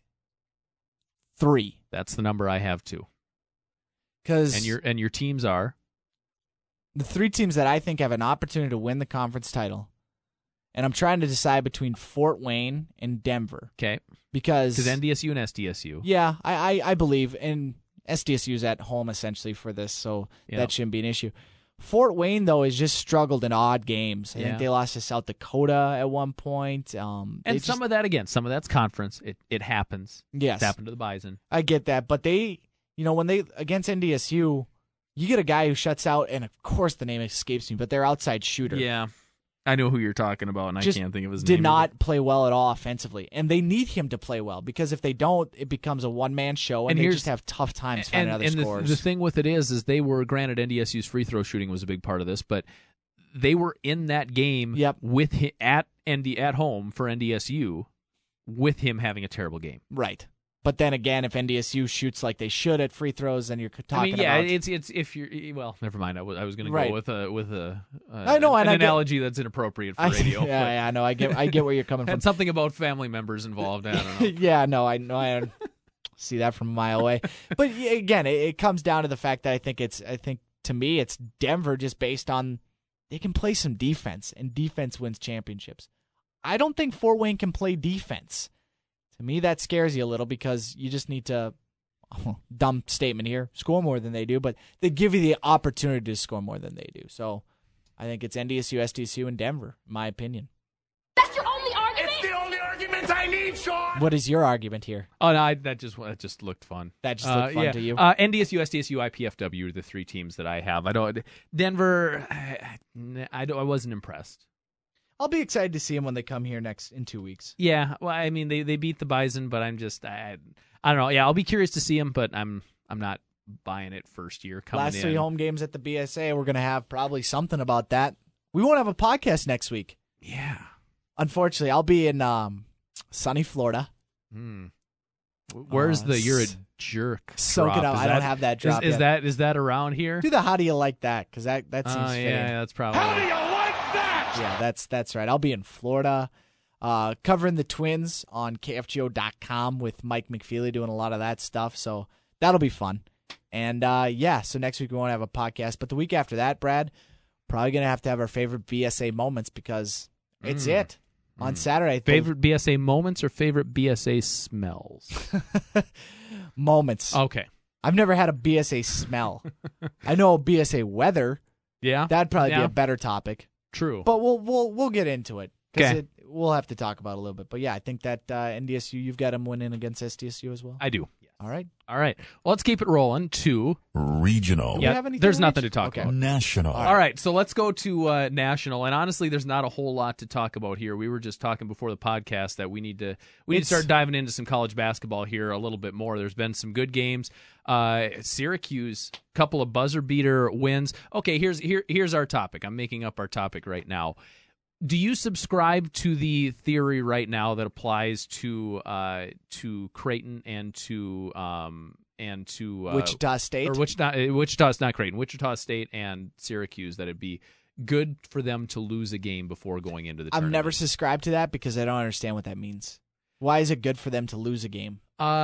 3. That's the number I have too. And your teams are? The 3 teams that I think have an opportunity to win the conference title. And I'm trying to decide between Fort Wayne and Denver. Okay. Because NDSU and SDSU. Yeah, I believe. And SDSU's at home essentially for this, so that shouldn't be an issue. Fort Wayne, though, has just struggled in odd games. I think they lost to South Dakota at one point. Some of that's conference. It happens. Yes. It's happened to the Bison. I get that. But when they, against NDSU, you get a guy who shuts out, and of course the name escapes me, but their outside shooter. Yeah. I know who you're talking about, and just I can't think of his name. did not play well at all offensively. And they need him to play well, because if they don't, it becomes a one-man show, and they just have tough times finding other scores. The thing with it is they were, granted, NDSU's free throw shooting was a big part of this, but they were in that game with him at home for NDSU with him having a terrible game. Right. But then again, if NDSU shoots like they should at free throws, then you're talking about... it's if you're... Well, never mind. I was going to go with an analogy that's inappropriate for radio. I know. I get where you're coming from. And something about family members involved. I don't know. Yeah, no, I know. I see that from a mile away. But again, it comes down to the fact that I think to me, it's Denver just based on they can play some defense, and defense wins championships. I don't think Fort Wayne can play defense. To me, that scares you a little, because you just need to, dumb statement here, score more than they do, but they give you the opportunity to score more than they do. So I think it's NDSU, SDSU, and Denver, in my opinion. That's your only argument? It's the only argument I need, Sean! What is your argument here? Oh, no, that just looked fun. That just looked fun to you? NDSU, SDSU, IPFW are the three teams that I have. Denver, I wasn't impressed. I'll be excited to see them when they come here in 2 weeks. Yeah, well, I mean, they beat the Bison, but I don't know. Yeah, I'll be curious to see them, but I'm not buying it first year coming Last in. 3 home games at the BSA, we're going to have probably something about that. We won't have a podcast next week. Yeah. Unfortunately, I'll be in sunny Florida. Where's you're a jerk? Soak it up. I don't have that drop is yet. Is that around here? Do the how do you like that? Because that seems fair. Yeah, that's probably. How do you like that? Yeah, that's right. I'll be in Florida, covering the Twins on KFGO.com with Mike McFeely doing a lot of that stuff. So that'll be fun. And so next week we won't have a podcast, but the week after that, Brad, probably gonna have to have our favorite BSA moments, because it's it on Saturday. Favorite BSA moments or favorite BSA smells? Moments. Okay. I've never had a BSA smell. I know BSA weather. Yeah, that'd probably be a better topic. True. But we'll get into it. Okay. We'll have to talk about it a little bit. But yeah, I think that NDSU, you've got them winning against SDSU as well. I do. Yes. All right. Well, let's keep it rolling to regional. Do we have anything there's on nothing each? to talk about. National. All right, so let's go to national. And honestly, there's not a whole lot to talk about here. We were just talking before the podcast that we need to start diving into some college basketball here a little bit more. There's been some good games. Syracuse, couple of buzzer beater wins. Okay, here's our topic. I'm making up our topic right now. Do you subscribe to the theory right now that applies to Creighton and to Wichita State? Or Wichita's not Creighton. Wichita State and Syracuse, that it'd be good for them to lose a game before going into the I've tournament. never subscribed to that, because I don't understand what that means. Why is it good for them to lose a game?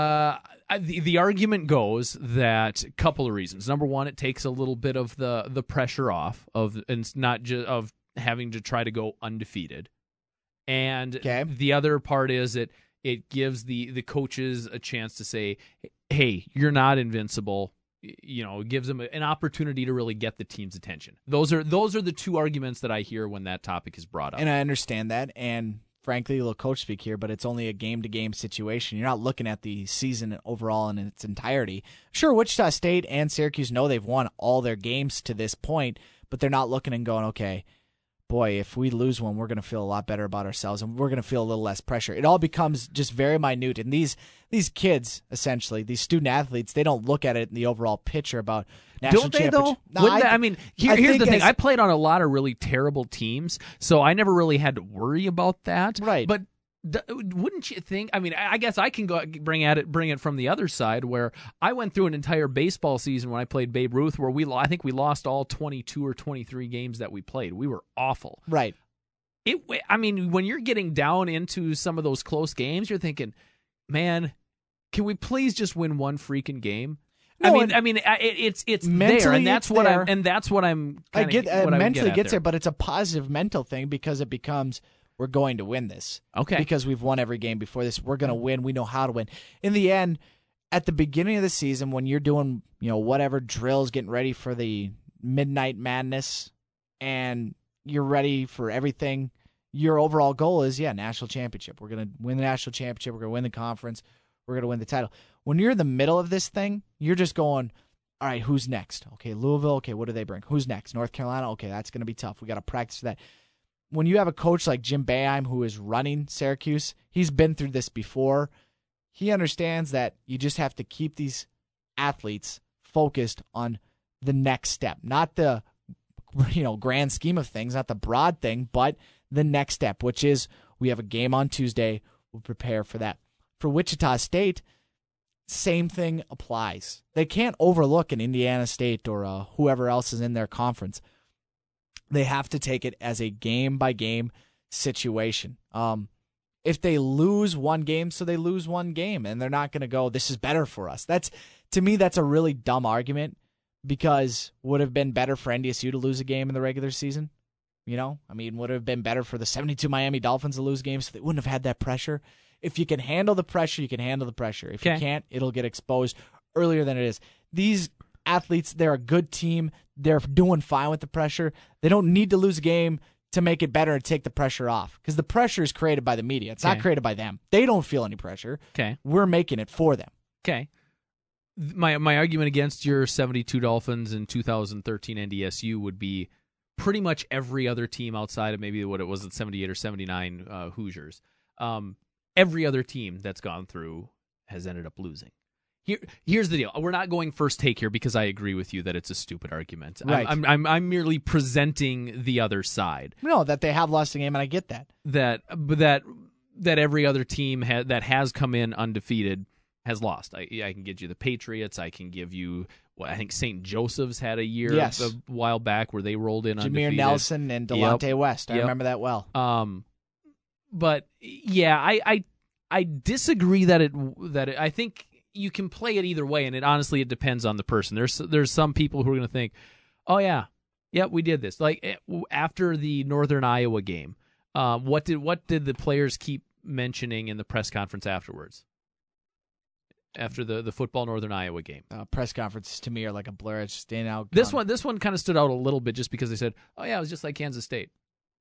The argument goes that a couple of reasons. Number one, it takes a little bit of the pressure off and not just of having to try to go undefeated. And the other part is it gives the coaches a chance to say, hey, you're not invincible. You know, it gives them an opportunity to really get the team's attention. Those are the two arguments that I hear when that topic is brought up. And I understand that, and frankly, a little coach speak here, but it's only a game-to-game situation. You're not looking at the season overall in its entirety. Sure, Wichita State and Syracuse know they've won all their games to this point, but they're not looking and going, okay, boy, if we lose one, we're going to feel a lot better about ourselves, and we're going to feel a little less pressure. It all becomes just very minute. And these kids, essentially, these student-athletes, they don't look at it in the overall picture about national Don't they, championship. though? No, Here's the thing. I played on a lot of really terrible teams, so I never really had to worry about that. Right. But wouldn't you think? I mean, I guess I can go bring it from the other side, where I went through an entire baseball season when I played Babe Ruth, where I think we lost all 22 or 23 games that we played. We were awful. Right. When you're getting down into some of those close games, you're thinking, man, can we please just win one freaking game? No, it's mentally there, and that's what there. I'm. I get mentally gets there, but it's a positive mental thing, because it becomes, we're going to win this. Okay. Because we've won every game before this. We're going to win. We know how to win. In the end, at the beginning of the season, when you're doing, whatever drills, getting ready for the midnight madness, and you're ready for everything, your overall goal is, national championship. We're going to win the national championship. We're going to win the conference. We're going to win the title. When you're in the middle of this thing, you're just going, all right, who's next? Okay, Louisville. Okay, what do they bring? Who's next? North Carolina. Okay, that's going to be tough. We got to practice for that. when you have a coach like Jim Boeheim who is running Syracuse, he's been through this before. He understands that you just have to keep these athletes focused on the next step, not the grand scheme of things, not the broad thing, but the next step, which is we have a game on Tuesday. We'll prepare for that. For Wichita State, same thing applies. They can't overlook an Indiana State or whoever else is in their conference. They have to take it as a game-by-game situation. If they lose one game, so they lose one game, and they're not going to go, this is better for us. To me, that's a really dumb argument, because would it have been better for NDSU to lose a game in the regular season? Would it have been better for the 72 Miami Dolphins to lose games so they wouldn't have had that pressure? If you can handle the pressure, you can handle the pressure. If you can't, it'll get exposed earlier than it is. These athletes, they're a good team. They're doing fine with the pressure. They don't need to lose a game to make it better and take the pressure off, because the pressure is created by the media. It's not created by them. They don't feel any pressure. Okay. We're making it for them. Okay. My argument against your 72 Dolphins and 2013 NDSU would be pretty much every other team outside of maybe what it was at 78 or 79 Hoosiers. Every other team that's gone through has ended up losing. Here's the deal. We're not going first take here because I agree with you that it's a stupid argument. Right. I'm merely presenting the other side. No, that they have lost a game, and I get that. That every other team that has come in undefeated has lost. I can give you the Patriots. I can give you, I think St. Joseph's had a year a while back where they rolled in undefeated. Jameer Nelson and Delonte West. I remember that well. But yeah, I disagree that it. I think you can play it either way, and it depends on the person. There's some people who are going to think, oh yeah, we did this. Like after the Northern Iowa game, what did the players keep mentioning in the press conference afterwards? After the football Northern Iowa game, press conferences to me are like a blur. It's standing out. This one kind of stood out a little bit just because they said, oh yeah, it was just like Kansas State.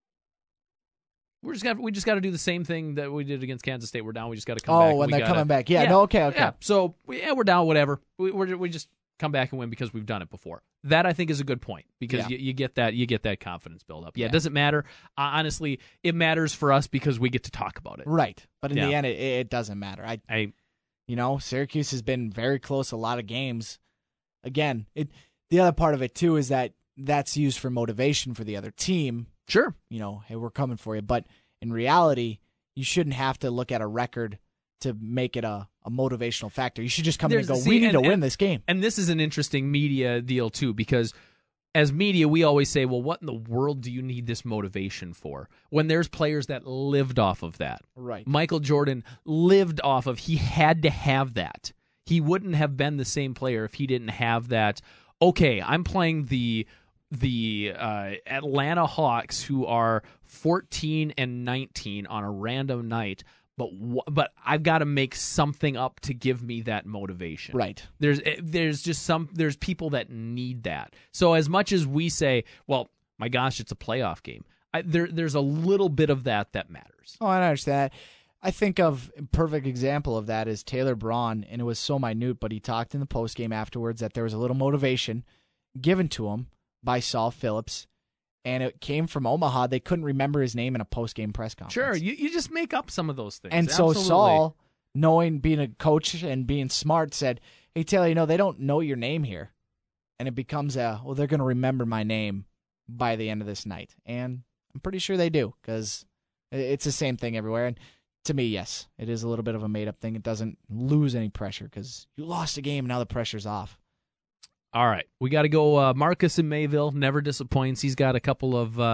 We just got to do the same thing that we did against Kansas State. We're down. We just got to come back. Oh, when they're coming back. Yeah. No. Okay. Yeah. So we're down. Whatever. We just come back and win because we've done it before. That I think is a good point because you get that confidence build up. Yeah. It doesn't matter. Honestly, it matters for us because we get to talk about it. Right. But in the end, it doesn't matter. Syracuse has been very close a lot of games. Again, the other part of it too is that that's used for motivation for the other team. Sure. Hey, we're coming for you. But in reality, you shouldn't have to look at a record to make it a motivational factor. You should just come in and go, we need to win this game. And this is an interesting media deal, too, because as media, we always say, well, what in the world do you need this motivation for? When there's players that lived off of that. Right. Michael Jordan lived off of, he had to have that. He wouldn't have been the same player if he didn't have that. Okay, I'm playing the Atlanta Hawks, who are 14-19 on a random night, but I've got to make something up to give me that motivation. Right. There's people that need that. So as much as we say, well, my gosh, it's a playoff game, there's a little bit of that matters. Oh, I understand. I think of a perfect example of that is Taylor Braun, and it was so minute, but he talked in the postgame afterwards that there was a little motivation given to him by Saul Phillips, and it came from Omaha. They couldn't remember his name in a post-game press conference. Sure, you just make up some of those things. And Absolutely. So Saul, being a coach and being smart, said, hey, Taylor, they don't know your name here. And it becomes they're going to remember my name by the end of this night. And I'm pretty sure they do, because it's the same thing everywhere. And to me, yes, it is a little bit of a made-up thing. It doesn't lose any pressure, because you lost a game, and now the pressure's off. All right, we got to go. Marcus in Mayville never disappoints. He's got a couple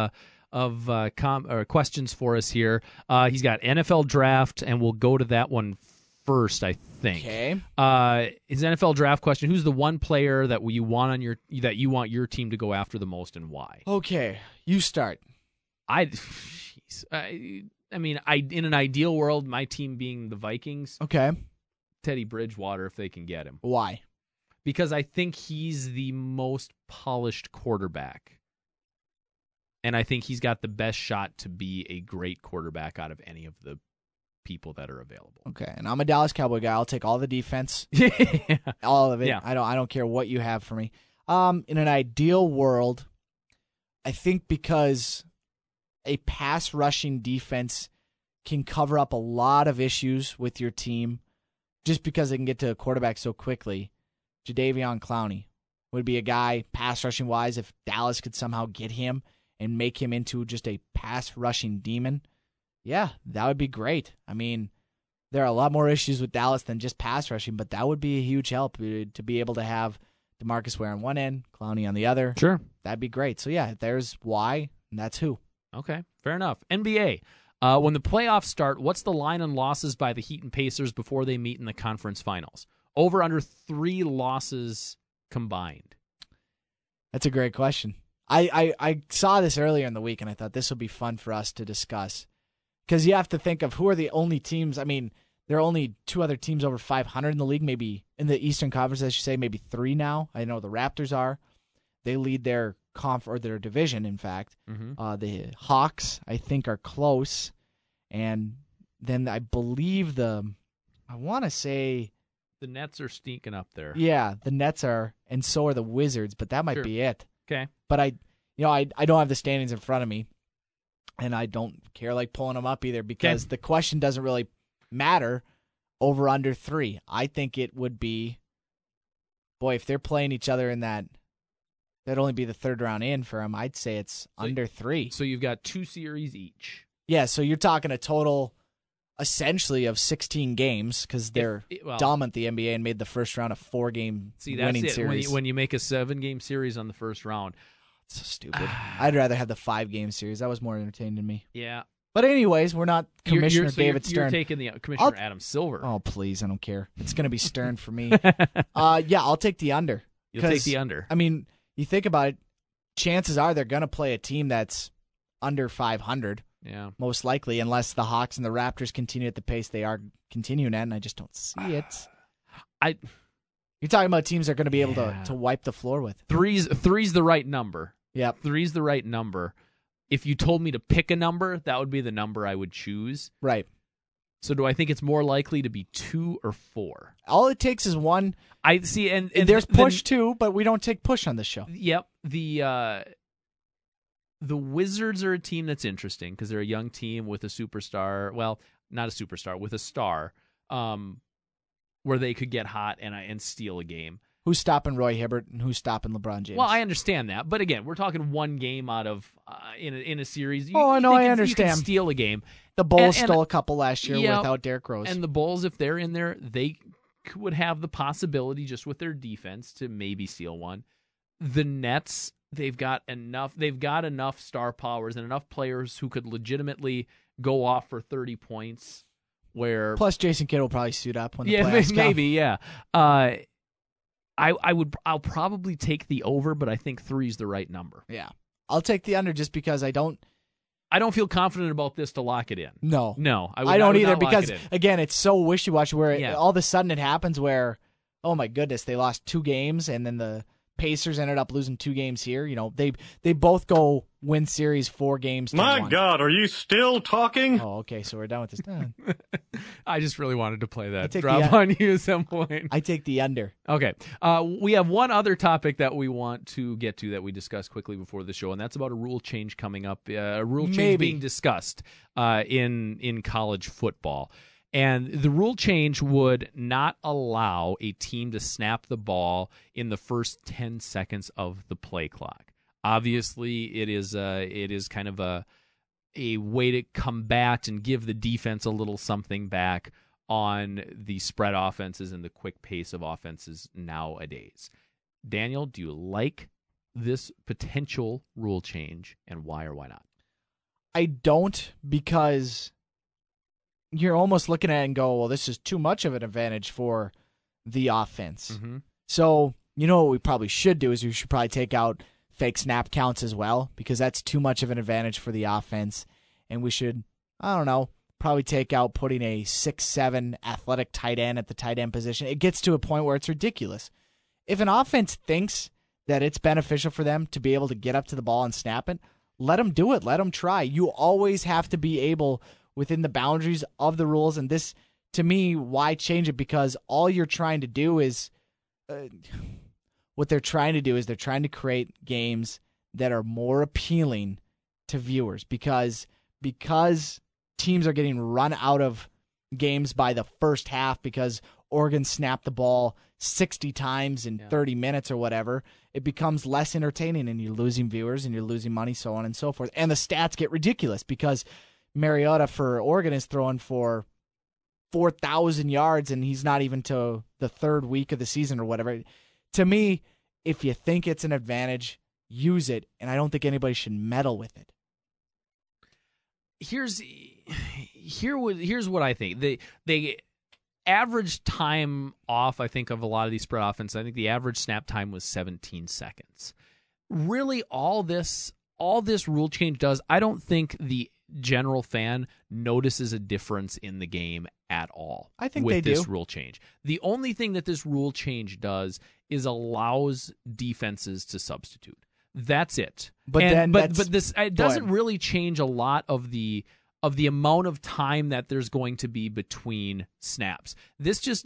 of questions for us here. He's got NFL draft, and we'll go to that one first, I think. Okay. His NFL draft question: who's the one player that you want your team to go after the most, and why? Okay, you start. In an ideal world, my team being the Vikings. Okay. Teddy Bridgewater, if they can get him. Why? Because I think he's the most polished quarterback. And I think he's got the best shot to be a great quarterback out of any of the people that are available. Okay, and I'm a Dallas Cowboy guy. I'll take all the defense. All of it. Yeah. I don't care what you have for me. In an ideal world, I think because a pass rushing defense can cover up a lot of issues with your team just because they can get to a quarterback so quickly. Jadeveon Clowney would be a guy, pass rushing wise, if Dallas could somehow get him and make him into just a pass rushing demon. Yeah, that would be great. I mean, there are a lot more issues with Dallas than just pass rushing, but that would be a huge help to be able to have DeMarcus Ware on one end, Clowney on the other. Sure. That'd be great. So, yeah, there's why, and that's who. Okay, fair enough. NBA. When the playoffs start, what's the line on losses by the Heat and Pacers before they meet in the conference finals? Over under 3 losses combined. That's a great question. I saw this earlier in the week, and I thought this would be fun for us to discuss. Because you have to think of who are the only teams. I mean, there are only 2 other teams over 500 in the league, maybe in the Eastern Conference, I should say, maybe 3 now. I know the Raptors are. They lead their their division, in fact. Mm-hmm. The Hawks, I think, are close. And then I believe I want to say, The Nets are sneaking up there. yeah, the Nets are, and so are the Wizards, but that might Sure. be it. Okay. But I don't have the standings in front of me, and I don't care like pulling them up either because the question doesn't really matter over under 3. I think it would be, boy, if they're playing each other in that'd only be the 3rd round in for them. I'd say it's under 3. So you've got 2 series each. Yeah, so you're talking a total essentially of 16 games because they're dominant the NBA and made the first round a 4-game winning series. When you make a 7-game series on the first round. It's so stupid. I'd rather have the 5-game series. That was more entertaining to me. Yeah. But anyways, we're not Commissioner David Stern. You're taking the Commissioner Adam Silver. Oh, please, I don't care. It's going to be Stern for me. I'll take the under. You'll take the under. I mean, you think about it, chances are they're going to play a team that's under 500. Yeah. Most likely, unless the Hawks and the Raptors continue at the pace they are continuing at, and I just don't see it. You're talking about teams that are going to be able to wipe the floor with. Three's the right number. Yep. 3's the right number. If you told me to pick a number, that would be the number I would choose. Right. So do I think it's more likely to be 2 or 4? All it takes is one. I see, and there's push too, but we don't take push on this show. Yep. The Wizards are a team that's interesting because they're a young team with a superstar. Well, not a superstar, with a star, where they could get hot and steal a game. Who's stopping Roy Hibbert and who's stopping LeBron James? Well, I understand that, but again, we're talking one game out of in a series. I understand. You can steal a game. The Bulls stole a couple last year without Derrick Rose. And the Bulls, if they're in there, they would have the possibility just with their defense to maybe steal one. The Nets, they've got enough star powers and enough players who could legitimately go off for 30 points. Plus, Jason Kidd will probably suit up when the playoffs come. Maybe, yeah. I'll probably take the over, but I think 3's the right number. Yeah, I'll take the under just because I don't feel confident about this to lock it in. No, I don't either because again, it's so wishy-washy. Where all of a sudden it happens where, oh my goodness, they lost 2 games and then the Pacers ended up losing 2 games here. You know, they both go win series 4 games to 1. My God, are you still talking? Oh, okay, so we're done with this. I just really wanted to play that drop on you at some point. I take the under. Okay. We have one other topic that we want to get to that we discussed quickly before the show, and that's about a rule change coming up. A rule change being discussed in college football. And the rule change would not allow a team to snap the ball in the first 10 seconds of the play clock. Obviously, it is kind of a way to combat and give the defense a little something back on the spread offenses and the quick pace of offenses nowadays. Daniel, do you like this potential rule change, and why or why not? I don't, because you're almost looking at it and go, well, this is too much of an advantage for the offense. Mm-hmm. So, you know what we probably should do is we should probably take out fake snap counts as well, because that's too much of an advantage for the offense. And we should, I don't know, probably take out putting a 6'7" athletic tight end at the tight end position. It gets to a point where it's ridiculous. If an offense thinks that it's beneficial for them to be able to get up to the ball and snap it, let them do it. Let them try. You always have to be able, within the boundaries of the rules, and this, to me, why change it? Because all you're trying to do is, what they're trying to do is they're trying to create games that are more appealing to viewers because teams are getting run out of games by the first half because Oregon snapped the ball 60 times in 30 minutes or whatever. It becomes less entertaining, and you're losing viewers and you're losing money, so on and so forth. And the stats get ridiculous because Mariota for Oregon is throwing for 4,000 yards, and he's not even to the third week of the season or whatever. To me, if you think it's an advantage, use it, and I don't think anybody should meddle with it. Here's what I think. They average time off, I think, of a lot of these spread offense. I think the average snap time was 17 seconds. Really, all this rule change does, I don't think the general fan notices a difference in the game at all. I think with they this do. rule change. The only thing that this rule change does is allows defenses to substitute. That's it. But this it doesn't really change a lot of the amount of time that there's going to be between snaps. This just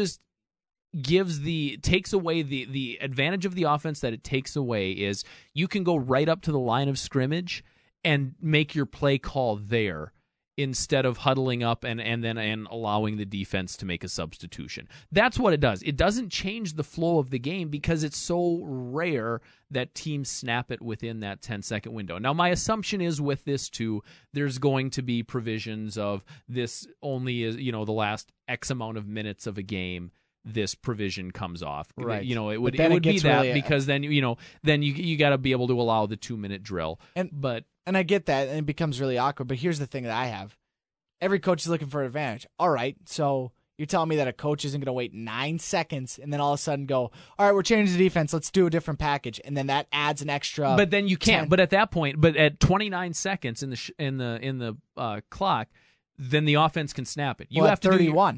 takes away the advantage of the offense that it takes away is you can go right up to the line of scrimmage and make your play call there instead of huddling up and allowing the defense to make a substitution. That's what it does. It doesn't change the flow of the game because it's so rare that teams snap it within that 10-second window. Now, my assumption is with this, too, there's going to be provisions of this only is, the last X amount of minutes of a game, this provision comes off. Right. It would be that really because then you got to be able to allow the 2-minute drill. And I get that, and it becomes really awkward. But here's the thing that I have. Every coach is looking for an advantage. All right, so you're telling me that a coach isn't going to wait 9 seconds and then all of a sudden go, all right, we're changing the defense. Let's do a different package. And then that adds an extra. But then you can't. 10. But at that point, at 29 seconds in the clock, then the offense can snap it. You have to 31.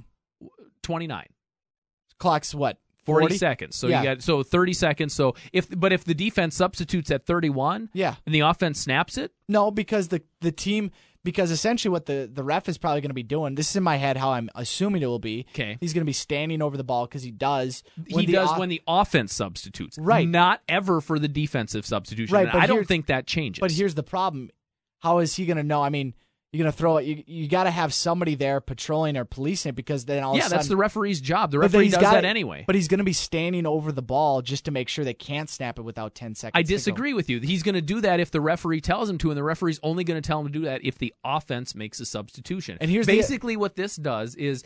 29. Clock's what? 40 seconds. So you got 30 seconds. So if the defense substitutes at 31, and the offense snaps it? No, because the team because essentially what the ref is probably going to be doing, this is in my head how I'm assuming it will be. Okay. He's going to be standing over the ball because he does when the offense substitutes. Right. Not ever for the defensive substitution. Right, and I don't think that changes. But here's the problem. How is he going to know? I mean, you're going to throw it. You got to have somebody there patrolling or policing it because then all of a sudden. Yeah, that's the referee's job. The referee does that anyway. But he's going to be standing over the ball just to make sure they can't snap it without 10 seconds. I disagree with you. He's going to do that if the referee tells him to, and the referee's only going to tell him to do that if the offense makes a substitution. And here's basically what this does is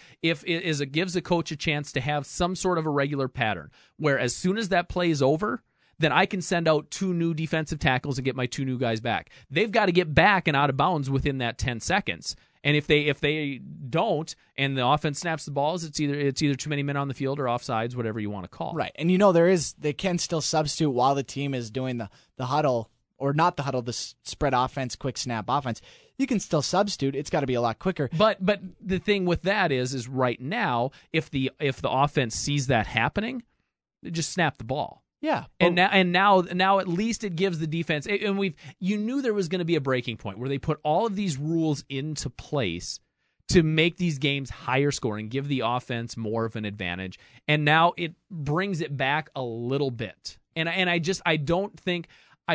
it gives a coach a chance to have some sort of a regular pattern where as soon as that play is over, then I can send out 2 new defensive tackles and get my 2 new guys back. They've got to get back and out of bounds within that 10 seconds. And if they don't, and the offense snaps the balls, it's either too many men on the field or offsides, whatever you want to call. Right, and they can still substitute while the team is doing the huddle, or not the huddle, the spread offense, quick snap offense. You can still substitute. It's got to be a lot quicker. But the thing with that is right now, if the offense sees that happening, they just snap the ball. Yeah, and now at least it gives the defense. And you knew there was going to be a breaking point where they put all of these rules into place to make these games higher scoring, give the offense more of an advantage. And now it brings it back a little bit. And I don't think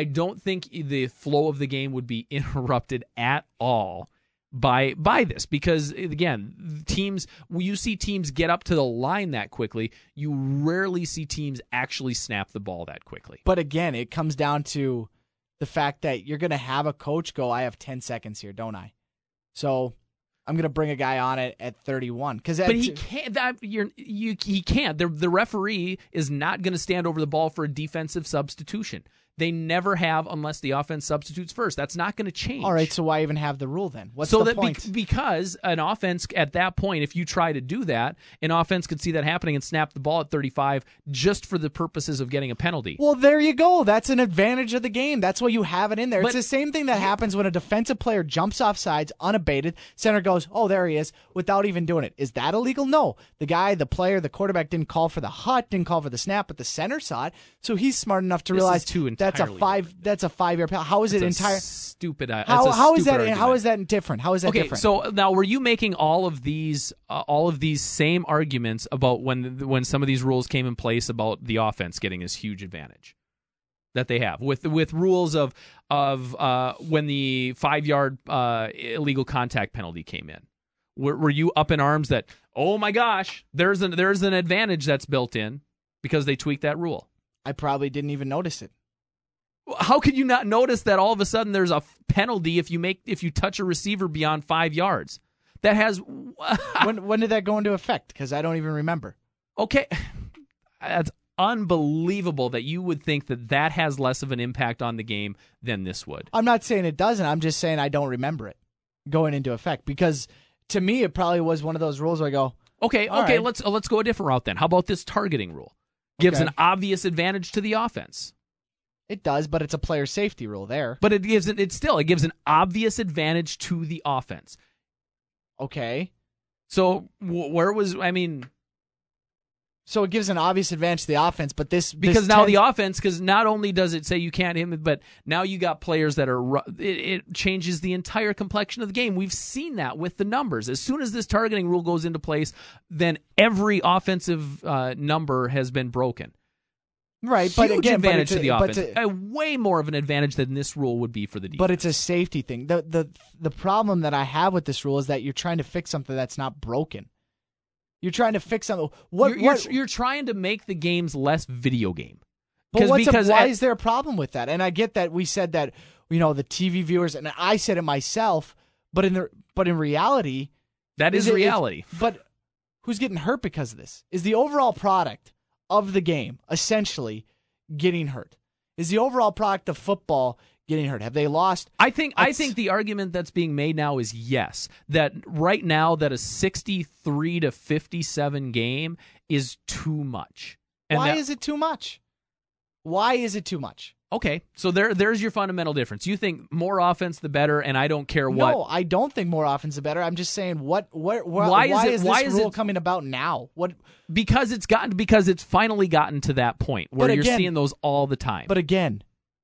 the flow of the game would be interrupted at all by this, because again, you see teams get up to the line that quickly. You rarely see teams actually snap the ball that quickly. But again, it comes down to the fact that you're going to have a coach go, I have 10 seconds here, don't I? So I'm going to bring a guy on it at 31. But he can't. He can't. The referee is not going to stand over the ball for a defensive substitution. They never have unless the offense substitutes first. That's not going to change. All right, so why even have the rule then? What's the point? Because an offense at that point, if you try to do that, an offense could see that happening and snap the ball at 35 just for the purposes of getting a penalty. Well, there you go. That's an advantage of the game. That's why you have it in there. It's the same thing that happens when a defensive player jumps off sides unabated. Center goes, oh, there he is, without even doing it. Is that illegal? No. The player, the quarterback didn't call for the hut, didn't call for the snap, but the center saw it, so he's smart enough to realize that's a 5-year penalty. How is it entire stupid? How is that different? How is that different? So now were you making all of these same arguments about when some of these rules came in place about the offense getting this huge advantage? that they have with rules of when the 5-yard illegal contact penalty came in. Were you up in arms that, oh my gosh, there's an advantage that's built in because they tweaked that rule? I probably didn't even notice it. How could you not notice that all of a sudden there's a penalty if you touch a receiver beyond 5 yards? That has when did that go into effect? Because I don't even remember. Okay, that's unbelievable that you would think that has less of an impact on the game than this would. I'm not saying it doesn't. I'm just saying I don't remember it going into effect because to me it probably was one of those rules where I go, okay, right. let's go a different route then. How about this targeting rule? Gives an obvious advantage to the offense. It does, but it's a player safety rule there. But it gives an obvious advantage to the offense. Okay. So So it gives an obvious advantage to the offense, but because not only does it say you can't hit him, but now you got players that are it changes the entire complexion of the game. We've seen that with the numbers. As soon as this targeting rule goes into place, then every offensive number has been broken. Right, but again, advantage to the offense. Way more of an advantage than this rule would be for the defense. But it's a safety thing. The problem that I have with this rule is that you're trying to fix something that's not broken. You're trying to fix something. You're trying to make the games less video game. But why is there a problem with that? And I get that we said that, the TV viewers, and I said it myself, but in reality, that is reality. But who's getting hurt because of this? Is the overall product of the game essentially getting hurt? Is the overall product of football getting hurt? Have they lost? I think the argument that's being made now is yes. That right now that a 63-57 game is too much. And why is it too much? Why is it too much? Okay, so there's your fundamental difference. You think more offense the better, and I don't care what. No, I don't think more offense the better. I'm just saying why is this rule coming about now? Because it's finally gotten to that point where you're seeing those all the time. But again,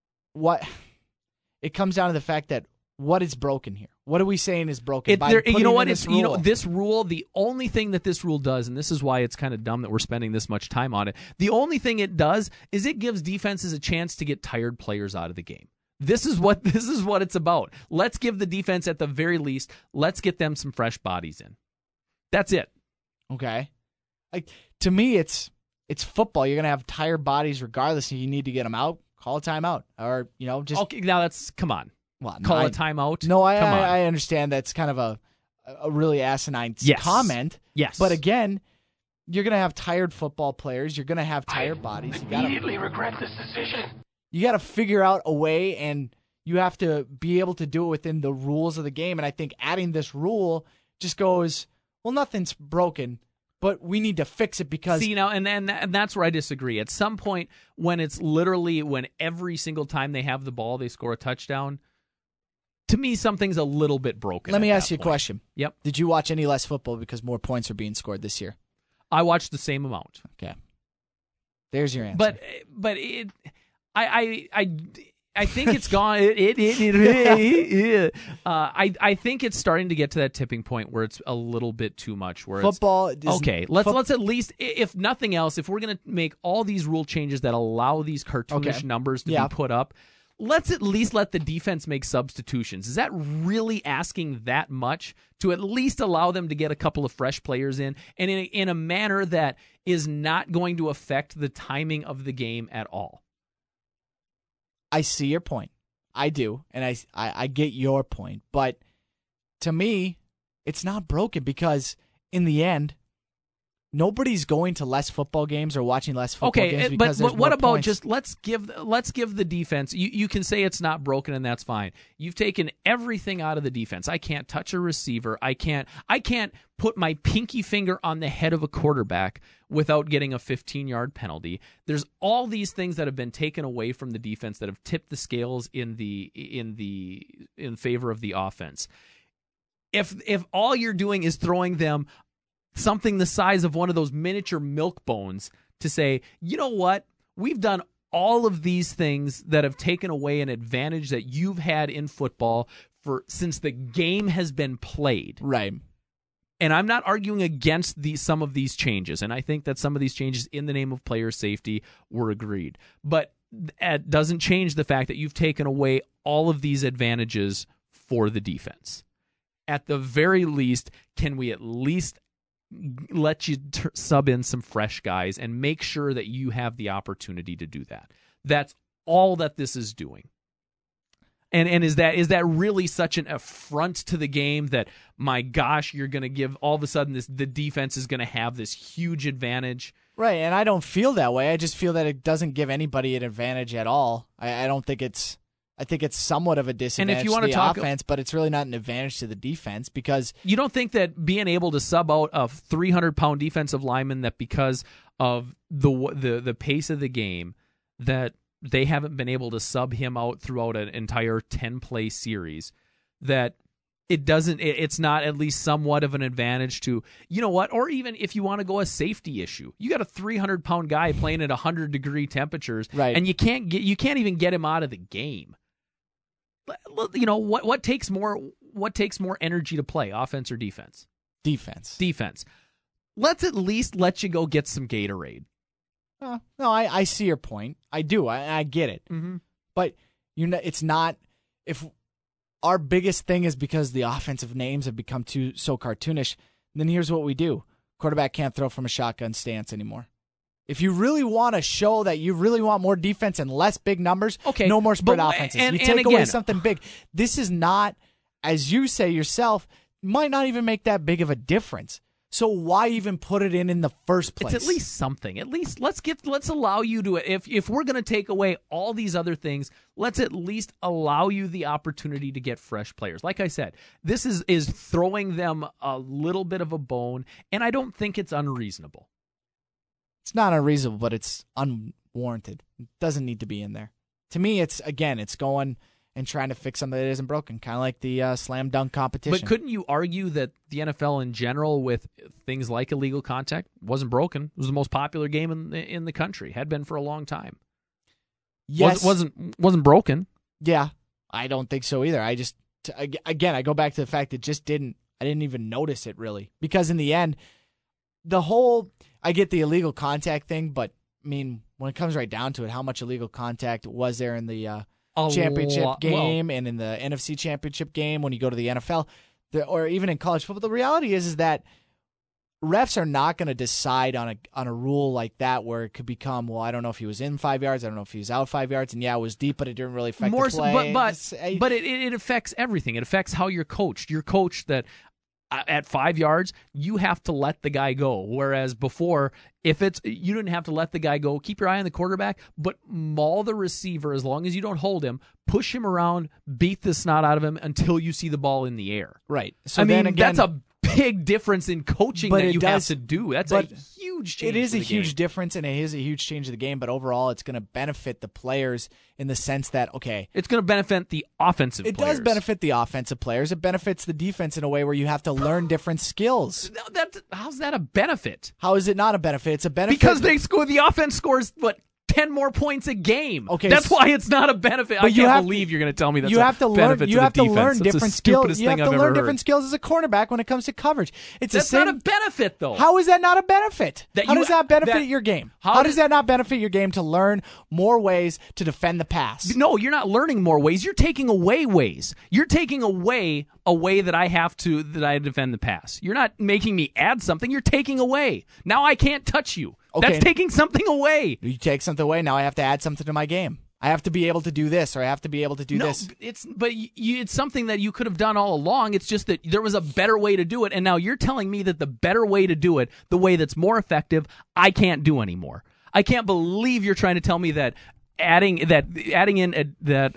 it comes down to the fact that what is broken here? What are we saying is broken? This rule, the only thing that this rule does, and this is why it's kind of dumb that we're spending this much time on it, the only thing it does is it gives defenses a chance to get tired players out of the game. This is what it's about. Let's give the defense, at the very least, let's get them some fresh bodies in. That's it. Okay. To me, it's football. You're going to have tired bodies regardless, and you need to get them out. Call a timeout, or just okay. Now that's come on. Well, call a timeout. No, I understand that's kind of a really asinine comment. Yes, but again, you're going to have tired football players. You're going to have tired bodies. You immediately regret this decision. You got to figure out a way, and you have to be able to do it within the rules of the game. And I think adding this rule just goes, well, nothing's broken, but we need to fix it because... See, now, and that's where I disagree. At some point, when every single time they have the ball, they score a touchdown, to me, something's a little bit broken. Let me ask you a question. Yep. Did you watch any less football because more points are being scored this year? I watched the same amount. Okay. There's your answer. But I think it's gone. I think it's starting to get to that tipping point where it's a little bit too much. Where football. Let's at least, if nothing else, if we're going to make all these rule changes that allow these cartoonish numbers to be put up, let's at least let the defense make substitutions. Is that really asking that much to at least allow them to get a couple of fresh players in, and in a manner that is not going to affect the timing of the game at all? I see your point. I do, and I get your point. But to me, it's not broken because in the end, nobody's going to less football games or watching less football games because but what about points. Just let's give the defense. You can say it's not broken and that's fine. You've taken everything out of the defense. I can't touch a receiver. I can't put my pinky finger on the head of a quarterback without getting a 15-yard penalty. There's all these things that have been taken away from the defense that have tipped the scales in favor of the offense. If all you're doing is throwing them something the size of one of those miniature milk bones to say, you know what, we've done all of these things that have taken away an advantage that you've had in football since the game has been played. Right. And I'm not arguing against some of these changes, and I think that some of these changes in the name of player safety were agreed. But it doesn't change the fact that you've taken away all of these advantages for the defense. At the very least, can we at least let you sub in some fresh guys and make sure that you have the opportunity to do that? That's all that this is doing. And is that really such an affront to the game that, my gosh, you're going to give all of a sudden the defense is going to have this huge advantage? Right, and I don't feel that way. I just feel that it doesn't give anybody an advantage at all. I don't think it's. I think it's somewhat of a disadvantage to the offense, but it's really not an advantage to the defense because you don't think that being able to sub out a 300-pound defensive lineman, that because of the pace of the game, that they haven't been able to sub him out throughout an entire 10-play series, that it's not at least somewhat of an advantage to, you know what, or even if you want to go a safety issue, you got a 300-pound guy playing at 100-degree temperatures, right, and you can't even get him out of the game. You know what takes more energy to play, offense or defense? Defense. Let's at least let you go get some Gatorade. No, I see your point. I do. I get it. Mm-hmm. But it's not. If our biggest thing is because the offensive names have become so cartoonish, then here's what we do: quarterback can't throw from a shotgun stance anymore. If you really want to show that you really want more defense and less big numbers, okay, no more spread offenses. You take away something big. This is not, as you say yourself, might not even make that big of a difference. So why even put it in the first place? It's at least something. At least let's allow you to, if we're going to take away all these other things, let's at least allow you the opportunity to get fresh players. Like I said, this is throwing them a little bit of a bone, and I don't think it's unreasonable. It's not unreasonable, but it's unwarranted. It doesn't need to be in there. To me, it's going and trying to fix something that isn't broken, kind of like the slam dunk competition. But couldn't you argue that the NFL in general, with things like illegal contact, wasn't broken? It was the most popular game in the country. Had been for a long time. Yes, wasn't broken. Yeah, I don't think so either. I just I go back to the fact that I didn't even notice it really, because in the end, I get the illegal contact thing, but I mean, when it comes right down to it, how much illegal contact was there in the championship game and in the NFC championship game when you go to the NFL, or even in college football? The reality is that refs are not going to decide on a rule like that where it could become, well, I don't know if he was in 5 yards, I don't know if he was out 5 yards, and yeah, it was deep, but it didn't really affect the play. But it affects everything. It affects how you're coached. You're coached that at 5 yards, you have to let the guy go. Whereas before, you didn't have to let the guy go. Keep your eye on the quarterback, but maul the receiver as long as you don't hold him. Push him around, beat the snot out of him until you see the ball in the air. Right. So that's a big difference in coaching that you have to do. That's a huge change. It is a huge difference, and it is a huge change of the game, but overall it's going to benefit the players in the sense that, okay, it's going to benefit the offensive players. It does benefit the offensive players. It benefits the defense in a way where you have to learn different skills. How's that a benefit? How is it not a benefit? It's a benefit because the offense scores 10 more points a game. Okay, that's why it's not a benefit. I can't believe you're going to tell me that's a benefit to the defense. You have to learn that's different skills. You have to learn different skills as a cornerback when it comes to coverage. That's not a benefit, though. How is that not a benefit? How does that benefit your game? How does that not benefit your game to learn more ways to defend the pass? No, you're not learning more ways. You're taking away ways. You're taking away a way that I defend the pass. You're not making me add something. You're taking away. Now I can't touch you. Okay. That's taking something away. You take something away, now I have to add something to my game. I have to be able to do this, or I have to be able to do this. It's something that you could have done all along. It's just that there was a better way to do it, and now you're telling me that the better way to do it, the way that's more effective, I can't do anymore. I can't believe you're trying to tell me that adding in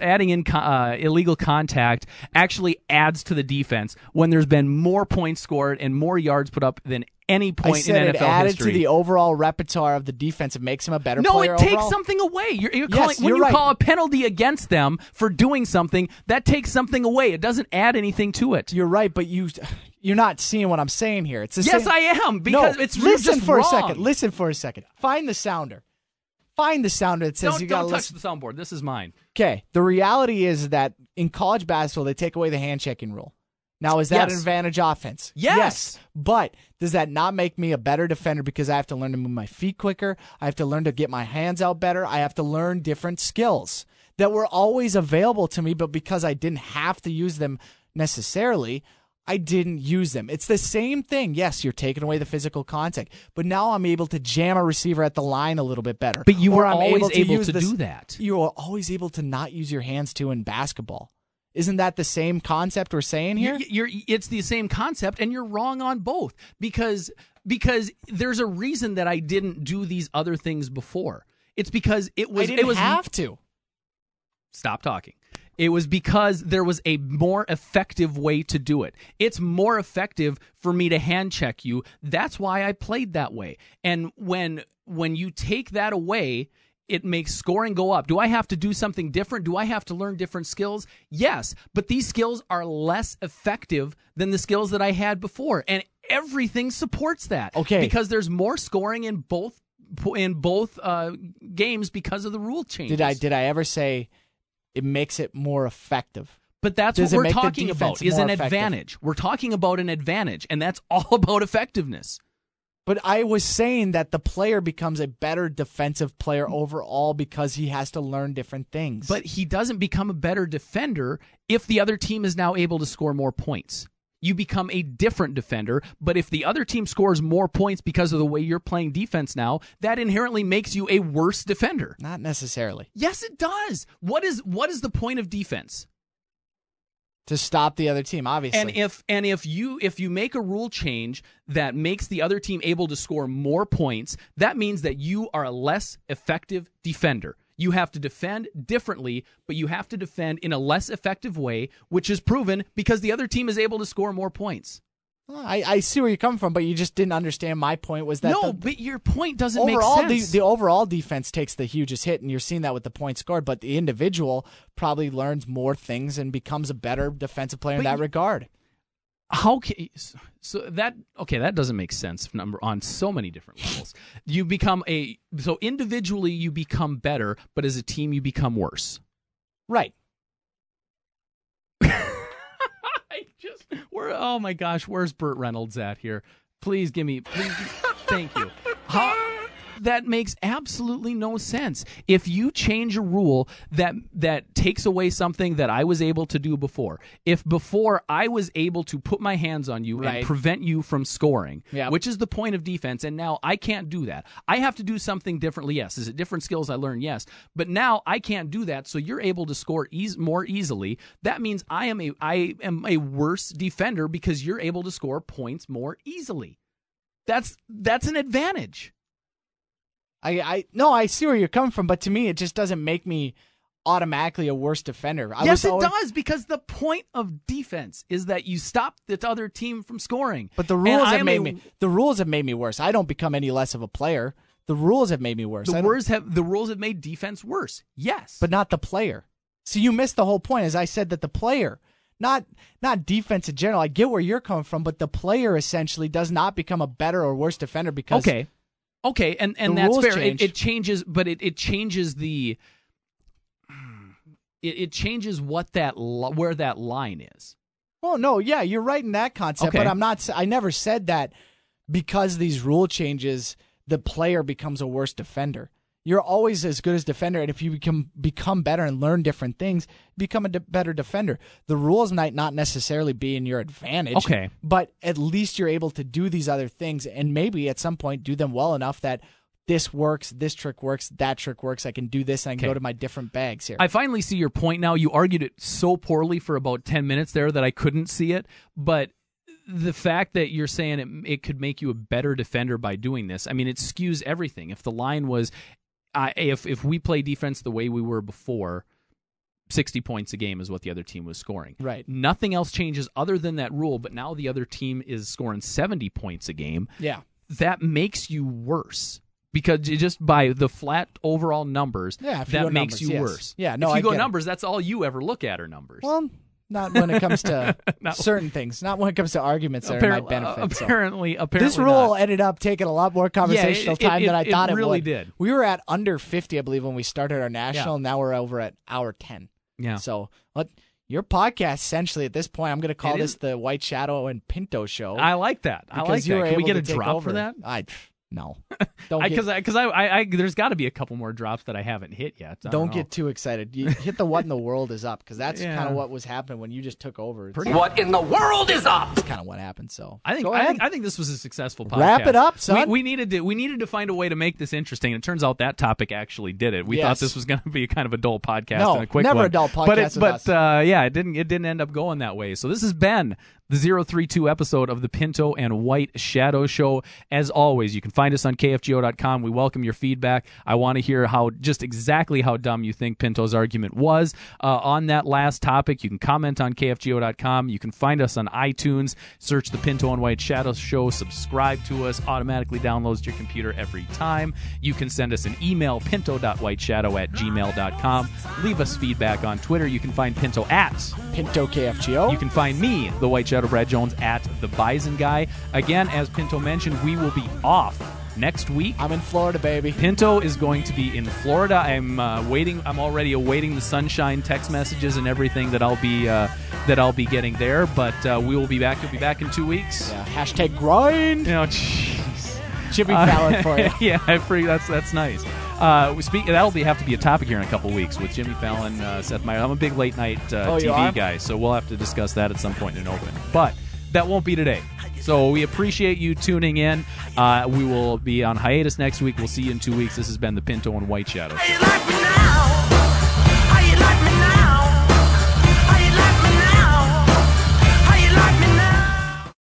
illegal contact actually adds to the defense when there's been more points scored and more yards put up than any point in NFL history. It added to the overall repertoire of the defense. It makes him a better player overall. No, it takes something away. You're call a penalty against them for doing something, that takes something away. It doesn't add anything to it. You're right, but you're not seeing what I'm saying here. It's the yes, same. I am, because it's listen for wrong. a second. Listen for a second. Find the sounder. Find the sounder that says you got to touch the soundboard. This is mine. Okay. The reality is that in college basketball, they take away the hand checking rule. Now, is that Yes. an advantage offense? Yes. But does that not make me a better defender because I have to learn to move my feet quicker? I have to learn to get my hands out better. I have to learn different skills that were always available to me, but because I didn't have to use them necessarily, I didn't use them. It's the same thing. Yes, you're taking away the physical contact, but now I'm able to jam a receiver at the line a little bit better. But you Or were I'm always able use to this- do that. You are always able to not use your hands too in basketball. Isn't that the same concept we're saying here? It's the same concept, and you're wrong on both because there's a reason that I didn't do these other things before. It's because I didn't have to. Stop talking. It was because there was a more effective way to do it. It's more effective for me to hand check you. That's why I played that way. And when you take that away, it makes scoring go up. Do I have to do something different? Do I have to learn different skills? Yes, but these skills are less effective than the skills that I had before, and everything supports that. Okay. Because there's more scoring in both games because of the rule changes. Did I ever say it makes it more effective? But that's Does what it we're make the talking about, defense is more an effective? advantage. We're talking about an advantage, and that's all about effectiveness. But I was saying that the player becomes a better defensive player overall because he has to learn different things. But he doesn't become a better defender if the other team is now able to score more points. You become a different defender, but if the other team scores more points because of the way you're playing defense now, that inherently makes you a worse defender. Not necessarily. Yes, it does. What is the point of defense? To stop the other team, obviously. And if you make a rule change that makes the other team able to score more points, that means that you are a less effective defender. You have to defend differently, but you have to defend in a less effective way, which is proven because the other team is able to score more points. I see where you're coming from, but you just didn't understand my point. Was that No, but your point doesn't overall, make sense. the overall defense takes the hugest hit, and you're seeing that with the points scored. But the individual probably learns more things and becomes a better defensive player in that regard. How can that doesn't make sense on so many different levels. You become so individually you become better, but as a team you become worse. Right. Oh my gosh, where's Burt Reynolds at here? Please, thank you. That makes absolutely no sense. If you change a rule that takes away something that I was able to do before, if before I was able to put my hands on you and prevent you from scoring, which is the point of defense, and now I can't do that. I have to do something differently, yes. Is it different skills I learn? Yes. But now I can't do that, so you're able to score more easily. That means I am a worse defender because you're able to score points more easily. That's an advantage. I see where you're coming from, but to me, it just doesn't make me automatically a worse defender. Yes, it does, because the point of defense is that you stop the other team from scoring. But the rules have made me worse. I don't become any less of a player. The rules have made me worse. The rules have made defense worse. Yes, but not the player. So you missed the whole point. As I said, that the player, not defense in general. I get where you're coming from, but the player essentially does not become a better or worse defender because. Okay, and that's fair. It changes, but it changes the. It changes where that line is. Oh no, yeah, you're right in that concept, Okay. but I never said that because these rule changes, the player becomes a worse defender. You're always as good as defender, and if you become better and learn different things, become a better defender. The rules might not necessarily be in your advantage, Okay. but at least you're able to do these other things, and maybe at some point do them well enough that this works, this trick works, that trick works. I can do this, and I can go to my different bags here. I finally see your point now. You argued it so poorly for about 10 minutes there that I couldn't see it, but the fact that you're saying it could make you a better defender by doing this, I mean, it skews everything. If the line was... If we play defense the way we were before, 60 points a game is what the other team was scoring. Right. Nothing else changes other than that rule, but now the other team is scoring 70 points a game. Yeah. That makes you worse. Because just by the flat overall numbers, if you that go makes numbers, you yes. worse. Yeah, no, if you I go get it. numbers, that's all you ever look at are numbers. Well, not when it comes to certain things. Not when it comes to arguments that are my benefit. Apparently this rule not. ended up taking a lot more conversational time than I thought it really would. did. We were at under 50, I believe, when we started our national. Now we're over at hour 10. Yeah. So Your podcast, essentially, at this point, I'm going to call It this is. the White Shadow and Pinto Show. I like that. I like because you that. were Can we able get to a take drop over. for that? No. Because there's got to be a couple more drops that I haven't hit yet. I Don't know. get too excited. You hit the what in the world is up, because that's Yeah. kind of what was happening when you just took over. It's What in the world is up? kind of what happened. So I think Go ahead. I think this was a successful podcast. Wrap it up, son. We needed to find a way to make this interesting. And it turns out that topic actually did it. We Yes. thought this was going to be kind of a dull podcast No, and a quick never one. a dull But podcast with us. yeah, it didn't end up going that way. So this has been the 032 episode of the Pinto and White Shadow Show. As always, you can find us on KFGO.com. We welcome your feedback. I want to hear exactly how dumb you think Pinto's argument was on that last topic. You can comment on KFGO.com. You can find us on iTunes. Search the Pinto and White Shadow Show. Subscribe to us. Automatically downloads to your computer every time. You can send us an email, pinto.whiteshadow@gmail.com. Leave us feedback on Twitter. You can find Pinto at Pinto KFGO. you can find me, the White Shadow Brad Jones, at the Bison Guy. Again, as Pinto mentioned, we will be off next week. I'm in Florida, baby. Pinto is going to be in Florida. I'm waiting. I'm already awaiting the sunshine text messages and everything that I'll be getting there. But we will be back. You'll be back in 2 weeks. Yeah, hashtag grind. You know, jeez. Jimmy Fallon for you. Yeah, that's nice. That'll have to be a topic here in a couple weeks with Jimmy Fallon, Seth Meyers. I'm a big late night you TV are? guy, so we'll have to discuss that at some point in open. But that won't be today. So we appreciate you tuning in. We will be on hiatus next week. We'll see you in 2 weeks. This has been the Pinto and White Shadow. Hey, life